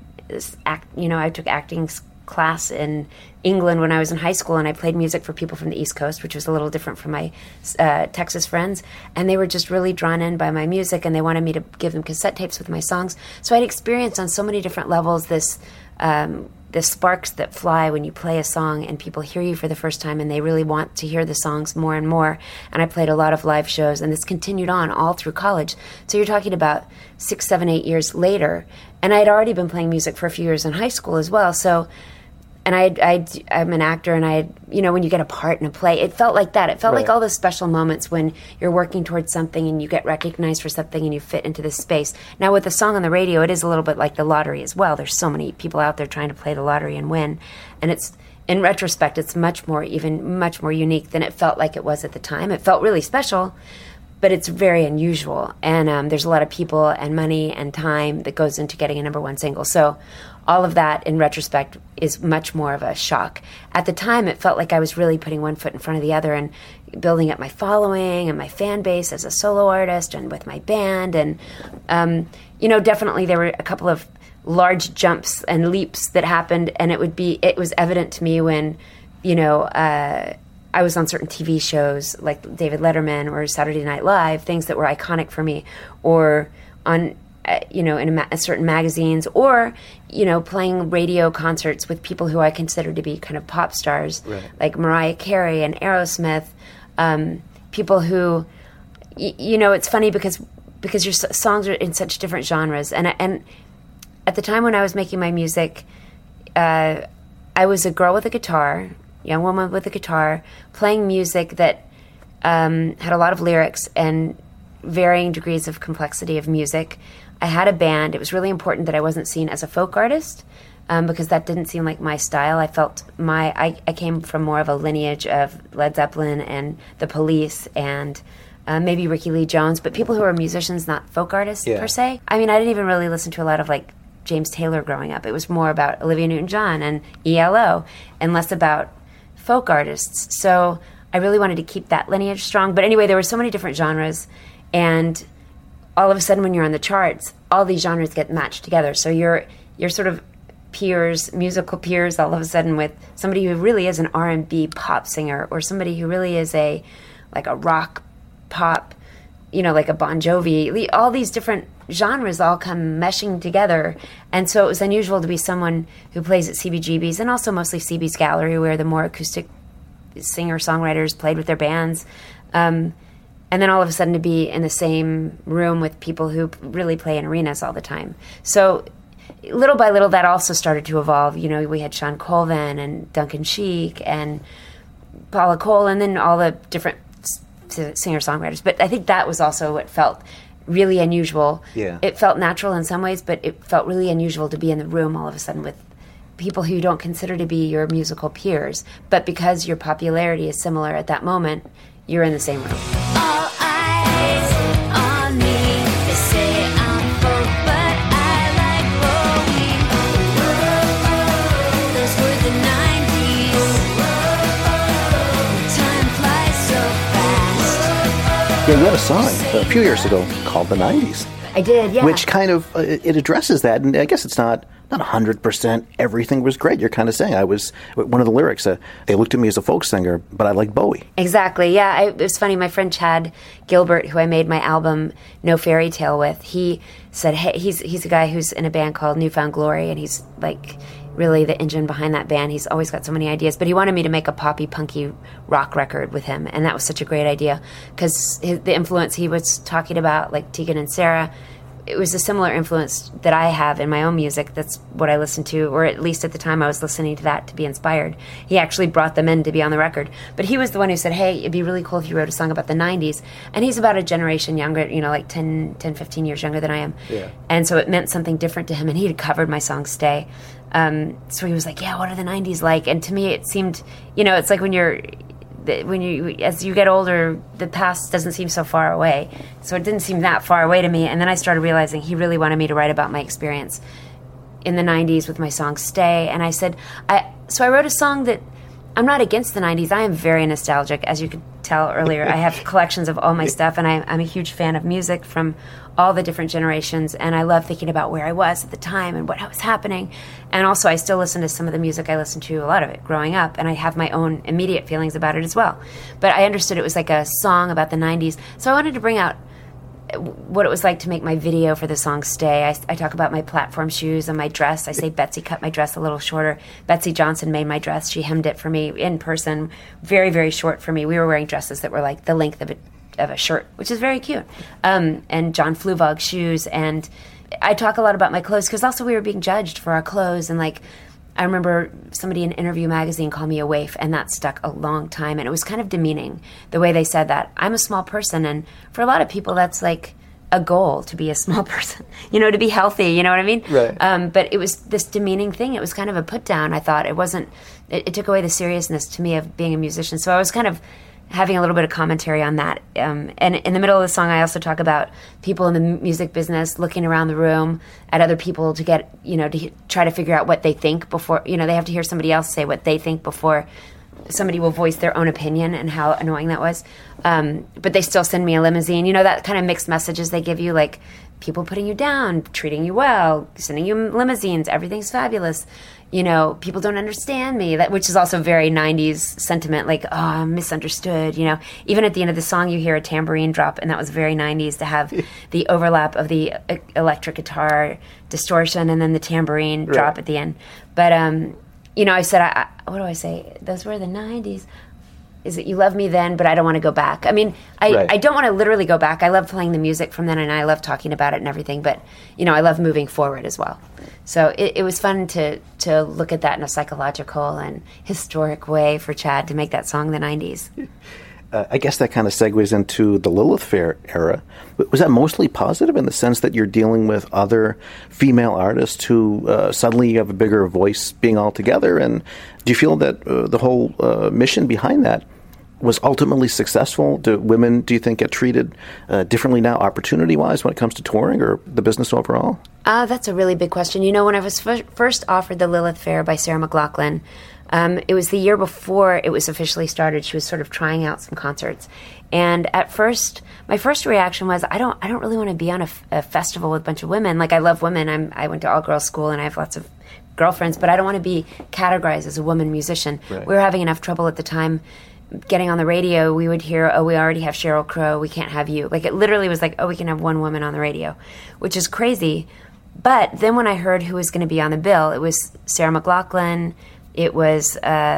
I took acting class in England when I was in high school, and I played music for people from the East Coast, which was a little different from my Texas friends, and they were just really drawn in by my music, and they wanted me to give them cassette tapes with my songs. So I'd experienced on so many different levels this the sparks that fly when you play a song and people hear you for the first time and they really want to hear the songs more and more. And I played a lot of live shows, and this continued on all through college. So you're talking about 6, 7, 8 years later, and I had already been playing music for a few years in high school as well. So, and I'm an actor, and when you get a part in a play, it felt like that. It felt like all those special moments when you're working towards something and you get recognized for something and you fit into this space. Now with a song on the radio, it is a little bit like the lottery as well. There's so many people out there trying to play the lottery and win. And it's, in retrospect, it's much more unique than it felt like it was at the time. It felt really special, but it's very unusual. And there's a lot of people and money and time that goes into getting a number one single. So all of that, in retrospect, is much more of a shock. At the time, it felt like I was really putting one foot in front of the other and building up my following and my fan base as a solo artist and with my band. And, definitely there were a couple of large jumps and leaps that happened, and it was evident to me when, I was on certain TV shows like David Letterman or Saturday Night Live, things that were iconic for me, or on in certain magazines, or, playing radio concerts with people who I consider to be kind of pop stars, like Mariah Carey and Aerosmith, people who, it's funny because your songs are in such different genres. And at the time when I was making my music, I was a girl with a guitar young woman with a guitar, playing music that had a lot of lyrics and varying degrees of complexity of music. I had a band. It was really important that I wasn't seen as a folk artist because that didn't seem like my style. I felt I came from more of a lineage of Led Zeppelin and The Police and maybe Ricky Lee Jones, but people who are musicians, not folk artists per se. I mean, I didn't even really listen to a lot of like James Taylor growing up. It was more about Olivia Newton-John and ELO and less about folk artists. So I really wanted to keep that lineage strong. But anyway, there were so many different genres, and all of a sudden when you're on the charts, all these genres get matched together. So you're sort of peers, musical peers, all of a sudden with somebody who really is an R&B pop singer, or somebody who really is a rock pop, like a Bon Jovi. All these different genres all come meshing together. And so it was unusual to be someone who plays at CBGB's, and also mostly CB's Gallery, where the more acoustic singer-songwriters played with their bands. And then all of a sudden to be in the same room with people who really play in arenas all the time. So little by little, that also started to evolve. We had Sean Colvin and Duncan Sheik and Paula Cole, and then all the different singer-songwriters. But I think that was also what felt really unusual. Yeah. It felt natural in some ways, but it felt really unusual to be in the room all of a sudden with people who you don't consider to be your musical peers. But because your popularity is similar at that moment, you're in the same room. All eyes on me. They say I'm folk, but I like Bowie. Those were the 90s. Time flies so fast. Yeah, you had a song a few years ago called The 90s. I did, yeah. Which kind of, it addresses that, and I guess it's not 100% everything was great. You're kind of saying, one of the lyrics, they looked at me as a folk singer, but I like Bowie. Exactly, yeah. It was funny, my friend Chad Gilbert, who I made my album No Fairy Tale with, he said, hey, he's a guy who's in a band called Newfound Glory, and he's like really the engine behind that band. He's always got so many ideas, but he wanted me to make a poppy, punky rock record with him, and that was such a great idea, because the influence he was talking about, like Tegan and Sarah, it was a similar influence that I have in my own music. That's what I listened to, or at least at the time I was listening to that to be inspired. He actually brought them in to be on the record. But he was the one who said, hey, it'd be really cool if you wrote a song about the 90s. And he's about a generation younger, like 10, 15 years younger than I am. Yeah. And so it meant something different to him, and he had covered my song Stay. So he was like, yeah, what are the 90s like? And to me it seemed, it's like when you as you get older, the past doesn't seem so far away. So it didn't seem that far away to me. And then I started realizing he really wanted me to write about my experience in the 90s with my song Stay. And I said, so I wrote a song that, I'm not against the 90s. I am very nostalgic, as you could tell earlier. I have collections of all my stuff, and I'm a huge fan of music from all the different generations, and I love thinking about where I was at the time and what was happening. And also, I still listen to some of the music I listened to, a lot of it, growing up, and I have my own immediate feelings about it as well. But I understood it was like a song about the 90s, so I wanted to bring out what it was like to make my video for the song Stay. I talk about my platform shoes and my dress. I say Betsy cut my dress a little shorter. Betsy Johnson made my dress. She hemmed it for me in person, very, very short for me. We were wearing dresses that were like the length of a shirt, which is very cute. And John Fluvog shoes. And I talk a lot about my clothes because also we were being judged for our clothes. And like, I remember somebody in Interview magazine called me a waif, and that stuck a long time. And it was kind of demeaning, the way they said that. I'm a small person, and for a lot of people, that's like a goal, to be a small person, to be healthy, you know what I mean? Right. But it was this demeaning thing. It was kind of a put down, I thought. It took away the seriousness to me of being a musician. So I was kind of having a little bit of commentary on that. And in the middle of the song, I also talk about people in the music business looking around the room at other people to get, to try to figure out what they think before, they have to hear somebody else say what they think before somebody will voice their own opinion, and how annoying that was. But they still send me a limousine. That kind of mixed messages they give you, like people putting you down, treating you well, sending you limousines, everything's fabulous. People don't understand me, which is also very 90s sentiment, like, oh, I'm misunderstood. Even at the end of the song, you hear a tambourine drop, and that was very 90s to have the overlap of the electric guitar distortion and then the tambourine drop at the end. But, I said, what do I say? Those were the 90s. is that you love me then, but I don't want to go back. I mean, I don't want to literally go back. I love playing the music from then, and I love talking about it and everything. But I love moving forward as well. So it was fun to look at that in a psychological and historic way for Chad to make that song in the 90s. I guess that kind of segues into the Lilith Fair era. Was that mostly positive in the sense that you're dealing with other female artists who suddenly have a bigger voice being all together? And do you feel that the whole mission behind that was ultimately successful? Do women, do you think, get treated differently now, opportunity-wise, when it comes to touring or the business overall? That's a really big question. When I was first offered the Lilith Fair by Sarah McLachlan, it was the year before it was officially started. She was sort of trying out some concerts. And at first, my first reaction was, I don't really want to be on a festival with a bunch of women. Like, I love women. I went to all-girls school, and I have lots of girlfriends, but I don't want to be categorized as a woman musician. Right. We were having enough trouble at the time getting on the radio. We would hear, oh, we already have Sheryl Crow, we can't have you. Like, it literally was like, oh, we can have one woman on the radio, which is crazy. But then when I heard who was going to be on the bill, it was Sarah McLachlan, it was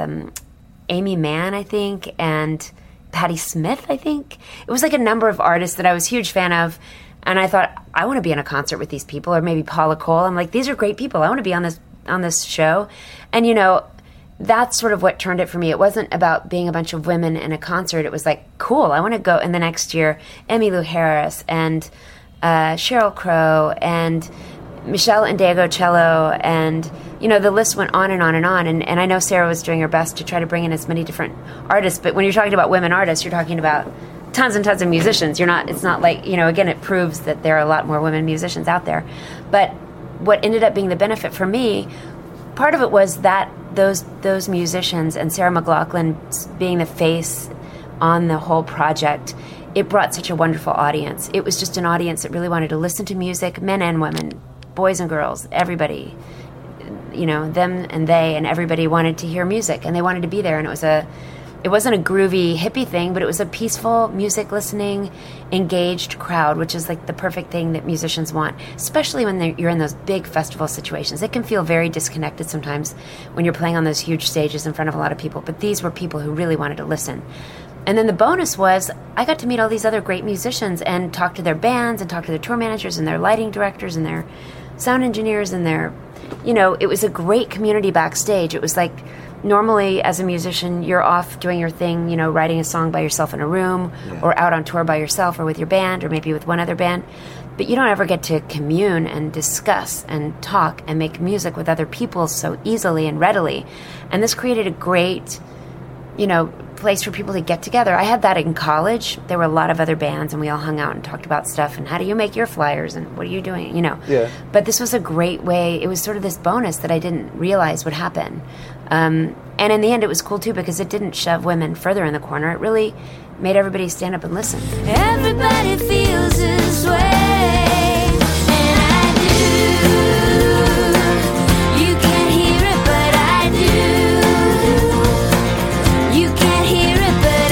Amy Mann, I think, and Patti Smith, I think. It was like a number of artists that I was a huge fan of, and I thought, I want to be in a concert with these people, or maybe Paula Cole. I'm like, these are great people. I want to be on this show. And, that's sort of what turned it for me. It wasn't about being a bunch of women in a concert. It was like, cool, I want to go. And the next year, Emmylou Harris and Sheryl Crow and Michelle Ndegeocello, and the list went on and on and on. And I know Sarah was doing her best to try to bring in as many different artists. But when you're talking about women artists, you're talking about tons and tons of musicians. It's not like, again, it proves that there are a lot more women musicians out there. But what ended up being the benefit for me, part of it was that those musicians and Sarah McLachlan being the face on the whole project, it brought such a wonderful audience. It was just an audience that really wanted to listen to music, men and women, boys and girls, everybody, them and they, and everybody wanted to hear music, and they wanted to be there. And it wasn't a groovy hippie thing, but it was a peaceful, music listening, engaged crowd, which is like the perfect thing that musicians want, especially when you're in those big festival situations. It can feel very disconnected sometimes when you're playing on those huge stages in front of a lot of people, but these were people who really wanted to listen. And then the bonus was I got to meet all these other great musicians and talk to their bands and talk to their tour managers and their lighting directors and their sound engineers and their, it was a great community backstage. It was like, normally as a musician, you're off doing your thing, writing a song by yourself in a room, or out on tour by yourself, or with your band, or maybe with one other band. But you don't ever get to commune and discuss and talk and make music with other people so easily and readily. And this created a great, place for people to get together. I had that in college. There were a lot of other bands, and we all hung out and talked about stuff, and how do you make your flyers, and what are you doing, Yeah. But this was a great way. It was sort of this bonus that I didn't realize would happen. And in the end, it was cool, too, because it didn't shove women further in the corner. It really made everybody stand up and listen. Everybody feels this way, and I do. You can't hear it, but I do. You can't hear it, but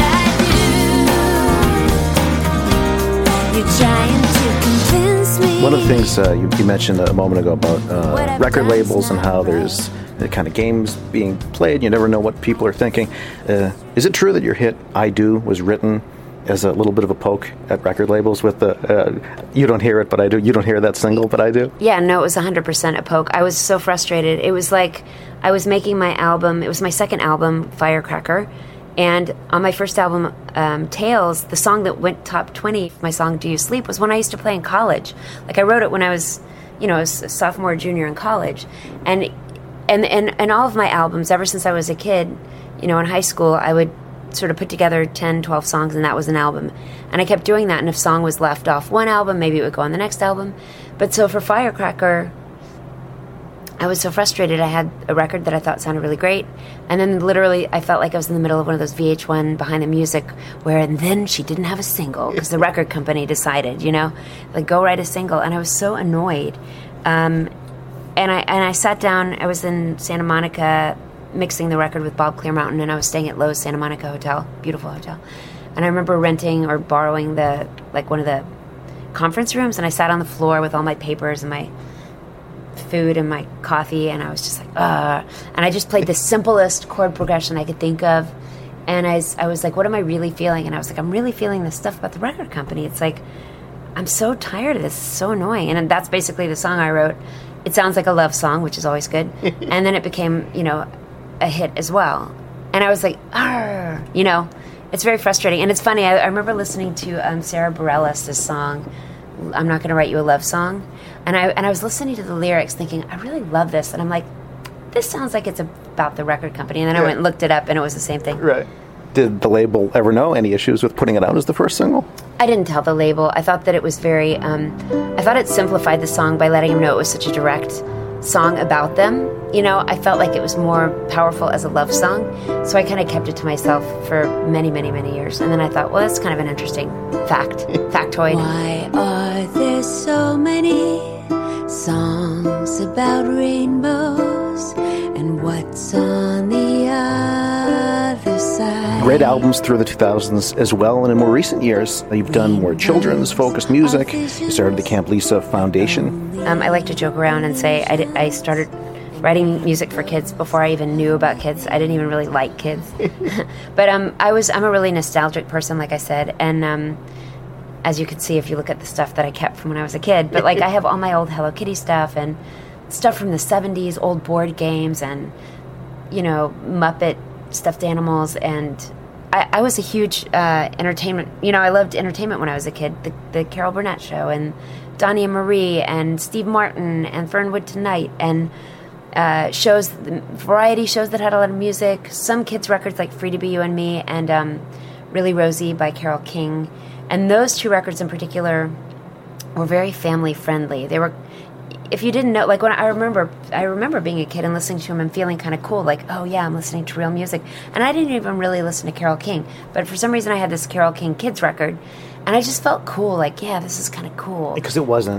I do. You're trying to convince me. One of the things you mentioned a moment ago about record labels and how there's the kind of games being played. You never know what people are thinking. Is it true that your hit "I Do" was written as a little bit of a poke at record labels with the "You don't hear it, but I do"? You don't hear that single, but I do. Yeah, no, it was 100% a poke. I was so frustrated. It was like I was making my album. It was my second album, Firecracker, and on my first album, Tales, the song that went top 20, my song "Do You Sleep," was one I used to play in college. Like, I wrote it when I was, a sophomore, junior in college, and all of my albums, ever since I was a kid, in high school, I would sort of put together 10, 12 songs, and that was an album. And I kept doing that, and if a song was left off one album, maybe it would go on the next album. But so for Firecracker, I was so frustrated. I had a record that I thought sounded really great, and then literally I felt like I was in the middle of one of those VH1 Behind the Music and then she didn't have a single because the record company decided, like, go write a single. And I was so annoyed. And I sat down. I was in Santa Monica mixing the record with Bob Clearmountain, and I was staying at Lowe's Santa Monica Hotel, beautiful hotel. And I remember renting or borrowing one of the conference rooms, and I sat on the floor with all my papers and my food and my coffee, and I was just like, and I just played the simplest chord progression I could think of, And I was like, what am I really feeling? And I was like, I'm really feeling this stuff about the record company. It's like, I'm so tired of this. It's so annoying. And that's basically the song I wrote. It sounds like a love song, which is always good. And then it became, a hit as well. And I was like, arr, it's very frustrating. And it's funny. I remember listening to Sarah Bareilles' song, I'm Not Gonna Write You a Love Song. And I was listening to the lyrics thinking, I really love this. And I'm like, this sounds like it's about the record company. And then I went and looked it up, and it was the same thing. Right. Did the label ever know any issues with putting it out as the first single? I didn't tell the label. I thought that it was very, I thought it simplified the song by letting them know it was such a direct song about them. I felt like it was more powerful as a love song. So I kind of kept it to myself for many, many, many years. And then I thought, well, that's kind of an interesting factoid. Why are there so many songs about rainbows? And what's on the other side? Great albums through the 2000s as well, and in more recent years, you've done more children's-focused music. You started the Camp Lisa Foundation. I like to joke around and say I started writing music for kids before I even knew about kids. I didn't even really like kids. But I'm a really nostalgic person, like I said, and as you can see if you look at the stuff that I kept from when I was a kid. But I have all my old Hello Kitty stuff and stuff from the 70s, old board games and, Muppet stuffed animals. And I was a huge entertainment, I loved entertainment when I was a kid. The Carol Burnett Show and Donnie and Marie and Steve Martin and Fernwood Tonight and variety shows that had a lot of music. Some kids' records like Free to Be You and Me and Really Rosie by Carole King. And those two records in particular were very family friendly. They were, if you didn't know, when I remember being a kid and listening to them and feeling kind of cool, oh yeah, I'm listening to real music. And I didn't even really listen to Carole King, but for some reason I had this Carole King kids record, and I just felt cool, yeah, this is kind of cool. Because it wasn't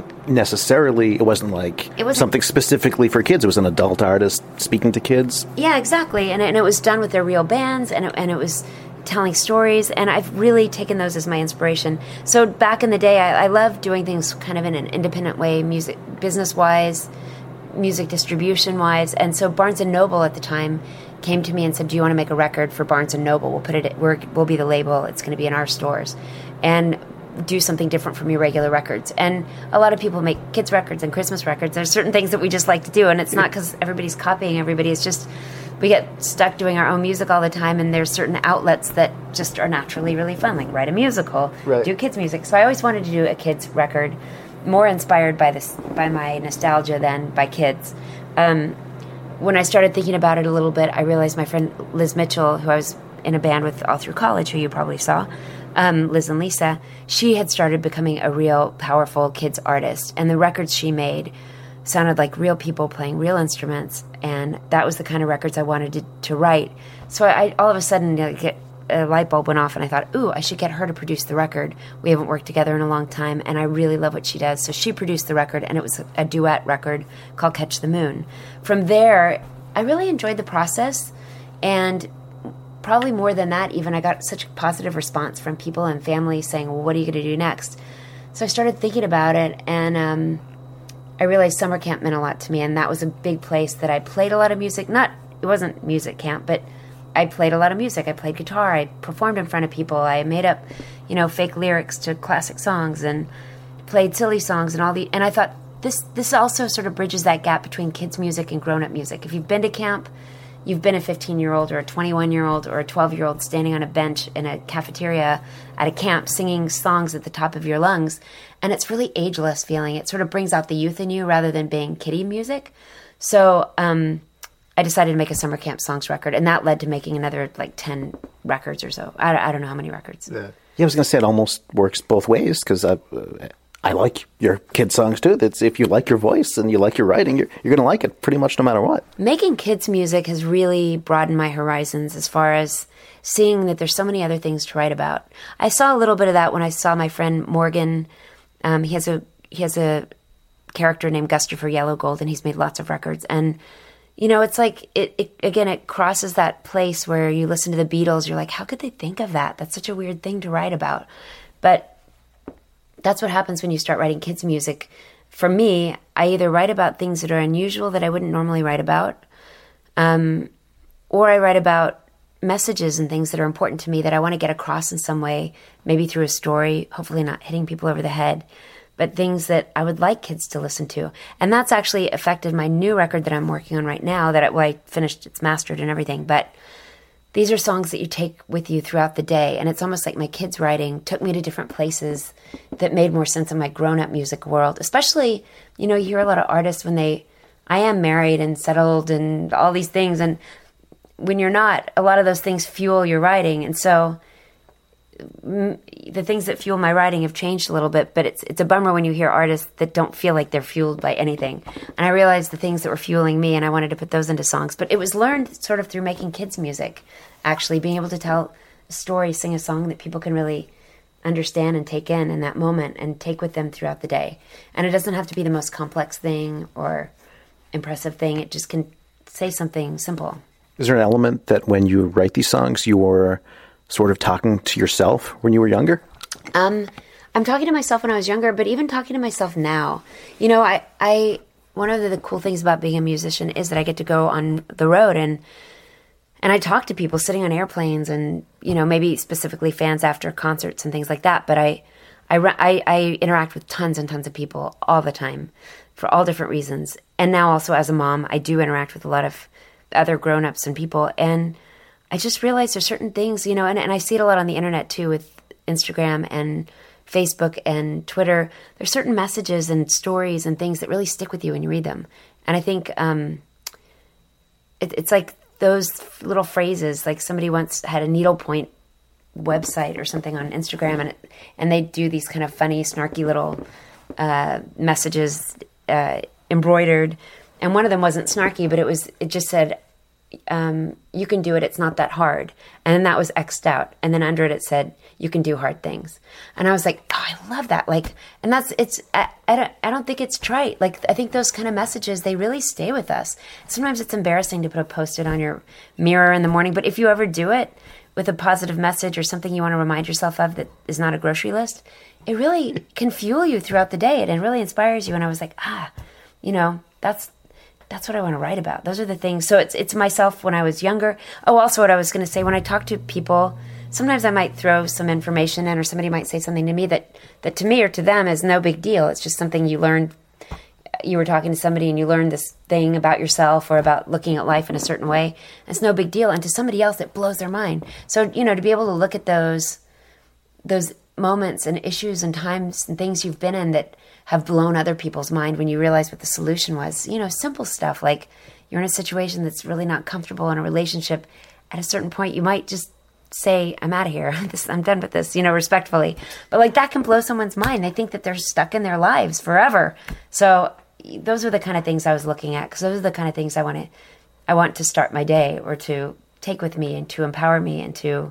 something specifically for kids. It was an adult artist speaking to kids. Yeah, exactly. And it was done with their real bands, and it was telling stories, and I've really taken those as my inspiration. So back in the day, I loved doing things kind of in an independent way, music business-wise, music distribution-wise, and so Barnes & Noble at the time came to me and said, do you want to make a record for Barnes & Noble? We'll be the label, it's going to be in our stores, and do something different from your regular records. And a lot of people make kids records and Christmas records. There's certain things that we just like to do, and it's not because everybody's copying everybody, it's just we get stuck doing our own music all the time, and there's certain outlets that just are naturally really fun, like write a musical, do kids music. So I always wanted to do a kids record, more inspired by my nostalgia than by kids. When I started thinking about it a little bit, I realized my friend Liz Mitchell, who I was in a band with all through college, who you probably saw, Liz and Lisa, she had started becoming a real powerful kids artist, and the records she made sounded like real people playing real instruments, and that was the kind of records I wanted to write. So I all of a sudden a light bulb went off, and I thought, ooh, I should get her to produce the record. We haven't worked together in a long time, and I really love what she does. So she produced the record, and it was a duet record called Catch the Moon. From there, I really enjoyed the process, and probably more than that even, I got such a positive response from people and family saying, well, what are you going to do next? So I started thinking about it, and I realized summer camp meant a lot to me, and that was a big place that I played a lot of music. It wasn't music camp, but I played a lot of music. I played guitar. I performed in front of people. I made up, fake lyrics to classic songs and played silly songs and and I thought this also sort of bridges that gap between kids' music and grown-up music. If you've been to camp, you've been a 15-year-old or a 21-year-old or a 12-year-old standing on a bench in a cafeteria at a camp singing songs at the top of your lungs, and it's really ageless feeling. It sort of brings out the youth in you rather than being kiddie music. So I decided to make a summer camp songs record, and that led to making another 10 records or so. I don't know how many records. Yeah, I was going to say it almost works both ways, because I like your kids' songs too. That's if you like your voice and you like your writing, you're going to like it pretty much no matter what. Making kids' music has really broadened my horizons as far as seeing that there's so many other things to write about. I saw a little bit of that when I saw my friend Morgan. He has a character named Guster for Yellow Gold, and he's made lots of records. And it's like it crosses that place where you listen to the Beatles. You're like, how could they think of that? That's such a weird thing to write about. But that's what happens when you start writing kids' music. For me, I either write about things that are unusual that I wouldn't normally write about, or I write about messages and things that are important to me that I want to get across in some way, maybe through a story, hopefully not hitting people over the head, but things that I would like kids to listen to. And that's actually affected my new record that I'm working on right now, I finished, it's mastered and everything. But these are songs that you take with you throughout the day. And it's almost like my kids' writing took me to different places that made more sense in my grown-up music world. Especially, you hear a lot of artists when I am married and settled and all these things. And when you're not, a lot of those things fuel your writing. And so the things that fuel my writing have changed a little bit, but it's a bummer when you hear artists that don't feel like they're fueled by anything. And I realized the things that were fueling me, and I wanted to put those into songs. But it was learned sort of through making kids music, actually, being able to tell a story, sing a song that people can really understand and take in that moment and take with them throughout the day. And it doesn't have to be the most complex thing or impressive thing. It just can say something simple. Is there an element that when you write these songs, you were sort of talking to yourself when you were younger? I'm talking to myself when I was younger, but even talking to myself now. I one of the cool things about being a musician is that I get to go on the road and I talk to people sitting on airplanes and, maybe specifically fans after concerts and things like that. But I interact with tons and tons of people all the time for all different reasons. And now also as a mom, I do interact with a lot of other grown-ups and people. And I just realized there's certain things, and I see it a lot on the internet too with Instagram and Facebook and Twitter. There's certain messages and stories and things that really stick with you when you read them. And I think it's like those little phrases, like somebody once had a needlepoint website or something on Instagram and they do these kind of funny, snarky little messages embroidered. And one of them wasn't snarky, but it just said, you can do it. It's not that hard. And then that was X'd out. And then under it said, you can do hard things. And I was like, oh, I love that. And I don't think it's trite. I think those kind of messages, they really stay with us. Sometimes it's embarrassing to put a Post-it on your mirror in the morning, but if you ever do it with a positive message or something you want to remind yourself of that is not a grocery list, it really can fuel you throughout the day. It really inspires you. And I was like, that's what I want to write about. Those are the things. So it's myself when I was younger. Oh, also what I was going to say, when I talk to people, sometimes I might throw some information in or somebody might say something to me that to me or to them is no big deal. It's just something you learned. You were talking to somebody and you learned this thing about yourself or about looking at life in a certain way. It's no big deal. And to somebody else, it blows their mind. So, to be able to look at those moments and issues and times and things you've been in that have blown other people's mind when you realize what the solution was. Simple stuff like you're in a situation that's really not comfortable in a relationship. At a certain point, you might just say, I'm out of here. I'm done with this, respectfully. But that can blow someone's mind. They think that they're stuck in their lives forever. So those are the kind of things I was looking at because those are the kind of things I want to start my day or to take with me and to empower me and to,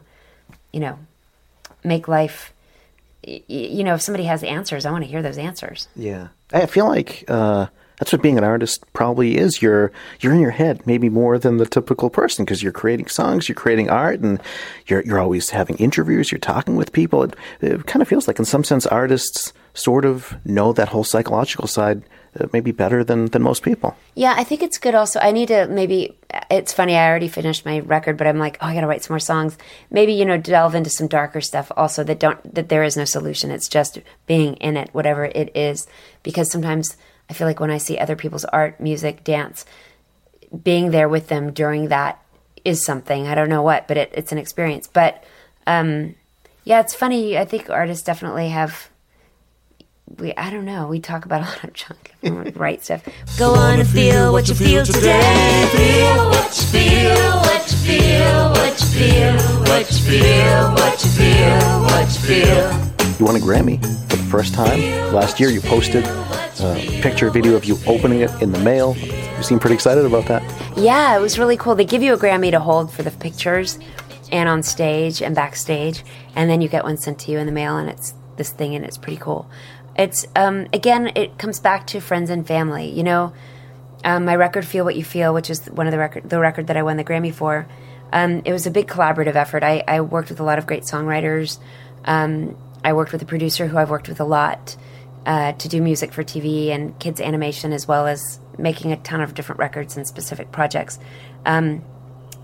make life. If somebody has answers, I want to hear those answers. Yeah. I feel like that's what being an artist probably is. You're in your head maybe more than the typical person because you're creating songs, you're creating art, and you're always having interviews, you're talking with people. It kind of feels like in some sense artists sort of know that whole psychological side maybe better than most people. Yeah, I think it's good also. I need to it's funny, I already finished my record, but I'm like, I got to write some more songs. Maybe, delve into some darker stuff also that there is no solution. It's just being in it, whatever it is. Because sometimes I feel like when I see other people's art, music, dance, being there with them during that is something. I don't know what, but it's an experience. But it's funny. I think artists definitely have... I don't know. We talk about a lot of junk. Write stuff. Go on and feel what you feel today. Feel what you feel, what you feel, what you feel, what you feel, what you feel, what you feel. You won a Grammy for the first time. Last year you posted a video of you opening it in the mail. You seem pretty excited about that. Yeah, it was really cool. They give you a Grammy to hold for the pictures and on stage and backstage. And then you get one sent to you in the mail and it's this thing and it's pretty cool. It's, again, it comes back to friends and family. My record, Feel What You Feel, which is one of the record that I won the Grammy for, it was a big collaborative effort. I worked with a lot of great songwriters. I worked with a producer who I've worked with a lot to do music for TV and kids animation, as well as making a ton of different records and specific projects.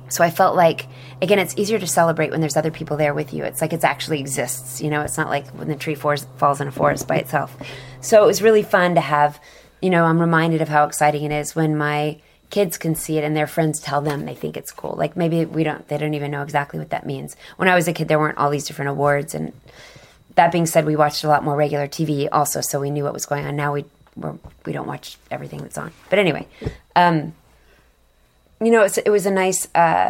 So I felt like, again, it's easier to celebrate when there's other people there with you. It's like it actually exists, it's not like when the tree falls in a forest by itself. So it was really fun to have, I'm reminded of how exciting it is when my kids can see it and their friends tell them they think it's cool. Like maybe they don't even know exactly what that means. When I was a kid, there weren't all these different awards. And that being said, we watched a lot more regular TV also, so we knew what was going on. Now we don't watch everything that's on. But anyway, it was a nice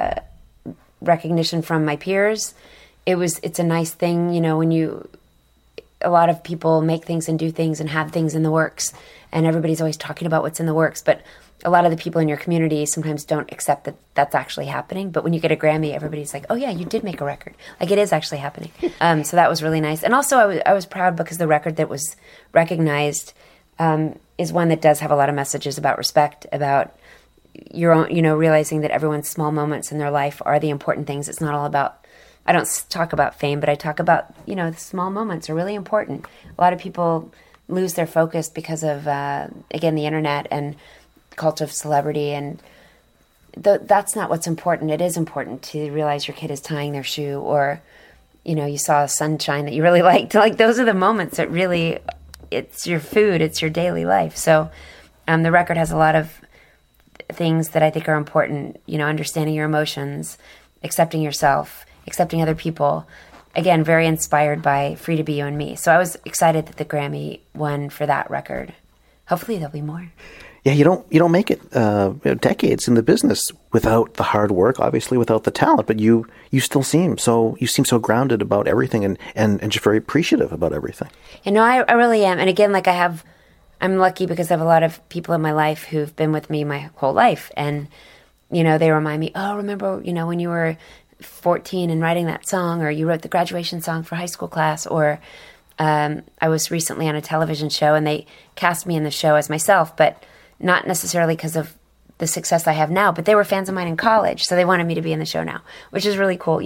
recognition from my peers. It's a nice thing, when a lot of people make things and do things and have things in the works, and everybody's always talking about what's in the works, but a lot of the people in your community sometimes don't accept that that's actually happening. But when you get a Grammy, everybody's like, oh yeah, you did make a record. Like it is actually happening. So that was really nice. And also I was proud because the record that was recognized is one that does have a lot of messages about respect, about your own, realizing that everyone's small moments in their life are the important things. It's not all about, I don't talk about fame, but I talk about, the small moments are really important. A lot of people lose their focus because of, again, the internet and cult of celebrity, and that's not what's important. It is important to realize your kid is tying their shoe, or, you saw sunshine that you really liked. Like those are the moments that really, it's your food, it's your daily life. So the record has a lot of things that I think are important, understanding your emotions, accepting yourself, accepting other people. Again, very inspired by Free to Be You and Me. So I was excited that the Grammy won for that record. Hopefully there'll be more. Yeah, you don't make it decades in the business without the hard work, obviously without the talent, but you still seem so grounded about everything and just very appreciative about everything. I really am. And again, I'm lucky because I have a lot of people in my life who've been with me my whole life, and they remind me, oh, remember when you were 14 and writing that song, or you wrote the graduation song for high school class, or I was recently on a television show and they cast me in the show as myself, but not necessarily because of the success I have now, but they were fans of mine in college, so they wanted me to be in the show now, which is really cool.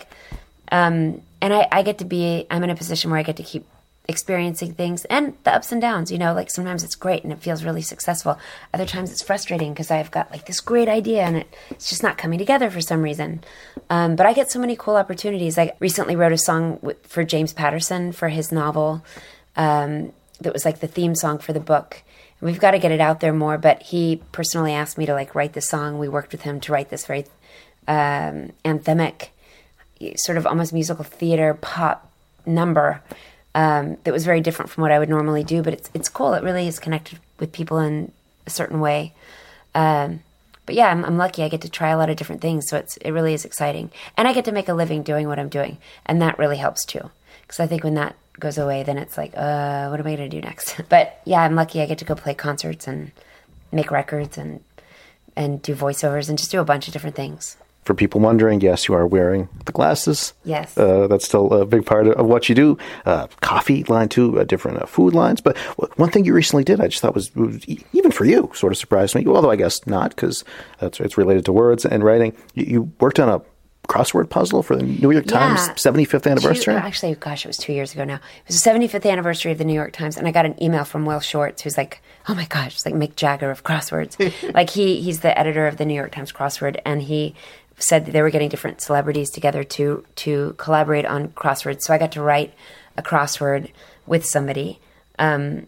And I get to be, I'm in a position where I get to keep experiencing things and the ups and downs, sometimes it's great and it feels really successful. Other times it's frustrating because I've got this great idea and it's just not coming together for some reason. But I get so many cool opportunities. I recently wrote a song for James Patterson for his novel that was the theme song for the book. We've got to get it out there more, but he personally asked me to write the song. We worked with him to write this very anthemic, sort of almost musical theater pop number that was very different from what I would normally do, but it's cool. It really is connected with people in a certain way. But yeah, I'm lucky. I get to try a lot of different things, so it really is exciting. And I get to make a living doing what I'm doing, and that really helps too. Because I think when that goes away, then it's what am I going to do next? But yeah, I'm lucky. I get to go play concerts and make records and do voiceovers and just do a bunch of different things. For people wondering, yes, you are wearing the glasses. Yes. That's still a big part of what you do. Coffee line too, different food lines. But one thing you recently did, I just thought was even for you, sort of surprised me. Although I guess not, because it's related to words and writing. You worked on a crossword puzzle for the New York Times 75th anniversary? Actually, gosh, it was 2 years ago now. It was the 75th anniversary of the New York Times, and I got an email from Will Shortz, who's oh my gosh, it's like Mick Jagger of crosswords. He's the editor of the New York Times crossword, and he said that they were getting different celebrities together to collaborate on crosswords. So I got to write a crossword with somebody, and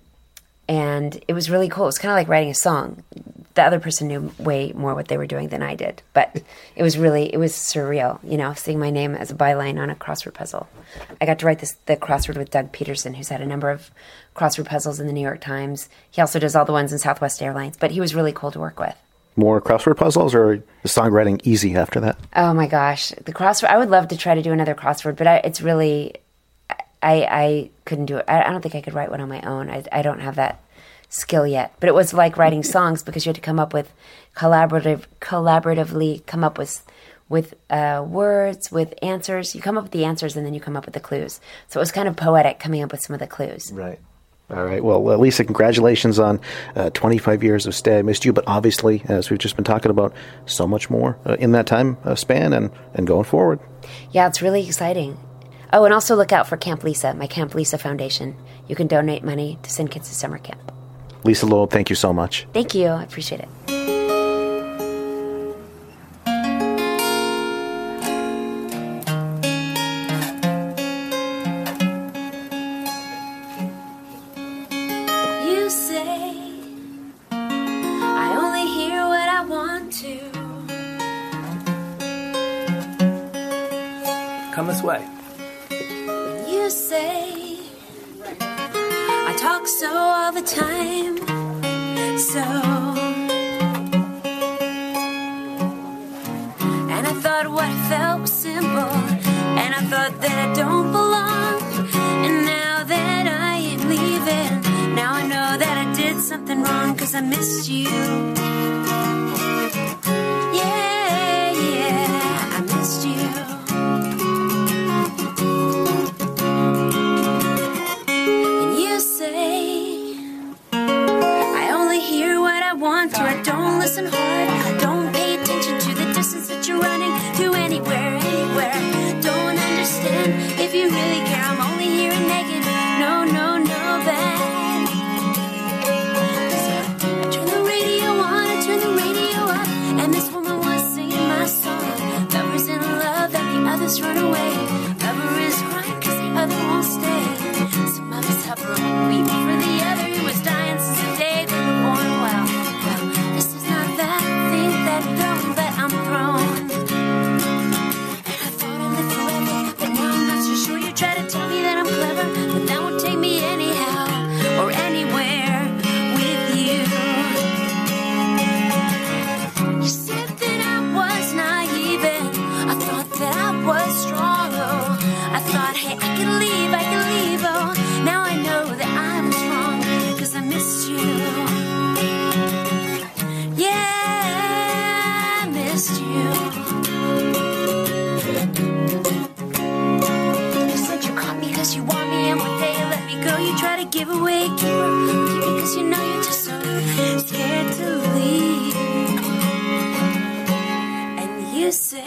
it was really cool. It was kind of like writing a song. The other person knew way more what they were doing than I did, but it was surreal, seeing my name as a byline on a crossword puzzle. I got to write the crossword with Doug Peterson, who's had a number of crossword puzzles in the New York Times. He also does all the ones in Southwest Airlines, but he was really cool to work with. More crossword puzzles, or the songwriting easy after that? Oh my gosh, the crossword! I would love to try to do another crossword, but it's really, I couldn't do it. I don't think I could write one on my own. I don't have that skill yet. But it was like writing songs because you had to come up with collaboratively come up with words, with answers. You come up with the answers and then you come up with the clues. So it was kind of poetic coming up with some of the clues. Right. All right. Well, Lisa, congratulations on 25 years of Stay I Missed You, but obviously, as we've just been talking about, so much more in that time span and going forward. Yeah, it's really exciting. Oh, and also look out for Camp Lisa, my Camp Lisa Foundation. You can donate money to send kids to summer camp. Lisa Loeb, thank you so much. Thank you. I appreciate it. Come this way. You say I talk so all the time, so. And I thought what I felt was simple, and I thought that I don't belong. And now that I ain't leaving, now I know that I did something wrong, 'cause I missed you. Yeah, yeah, I missed you. I don't listen hard, I don't pay attention to the distance that you're running to anywhere. Don't understand if you really care. I'm only hearing negative, no bad. I turn the radio on, I turn the radio up, and this woman was singing my song. Lovers in love and the others run away. Lover is crying 'cause the other won't stay. Some others hover and weep for the other who was dying since the day they were born. Well, this is not that thing that thrown, but I'm thrown. And I thought I lived forever, but now I'm not so sure. You try to tell me that I'm clever, but that won't take me anyhow or anywhere with you. You said that I was naive, and I thought that I was strong. Oh, I thought, hey, I could leave. Oh, now I know that I was wrong, 'cause I missed you. Yeah, I missed you. You said you caught me 'cause you want me, and one day you let me go. You try to give away a keeper, keep me 'cause you know you're just so scared to leave. And you say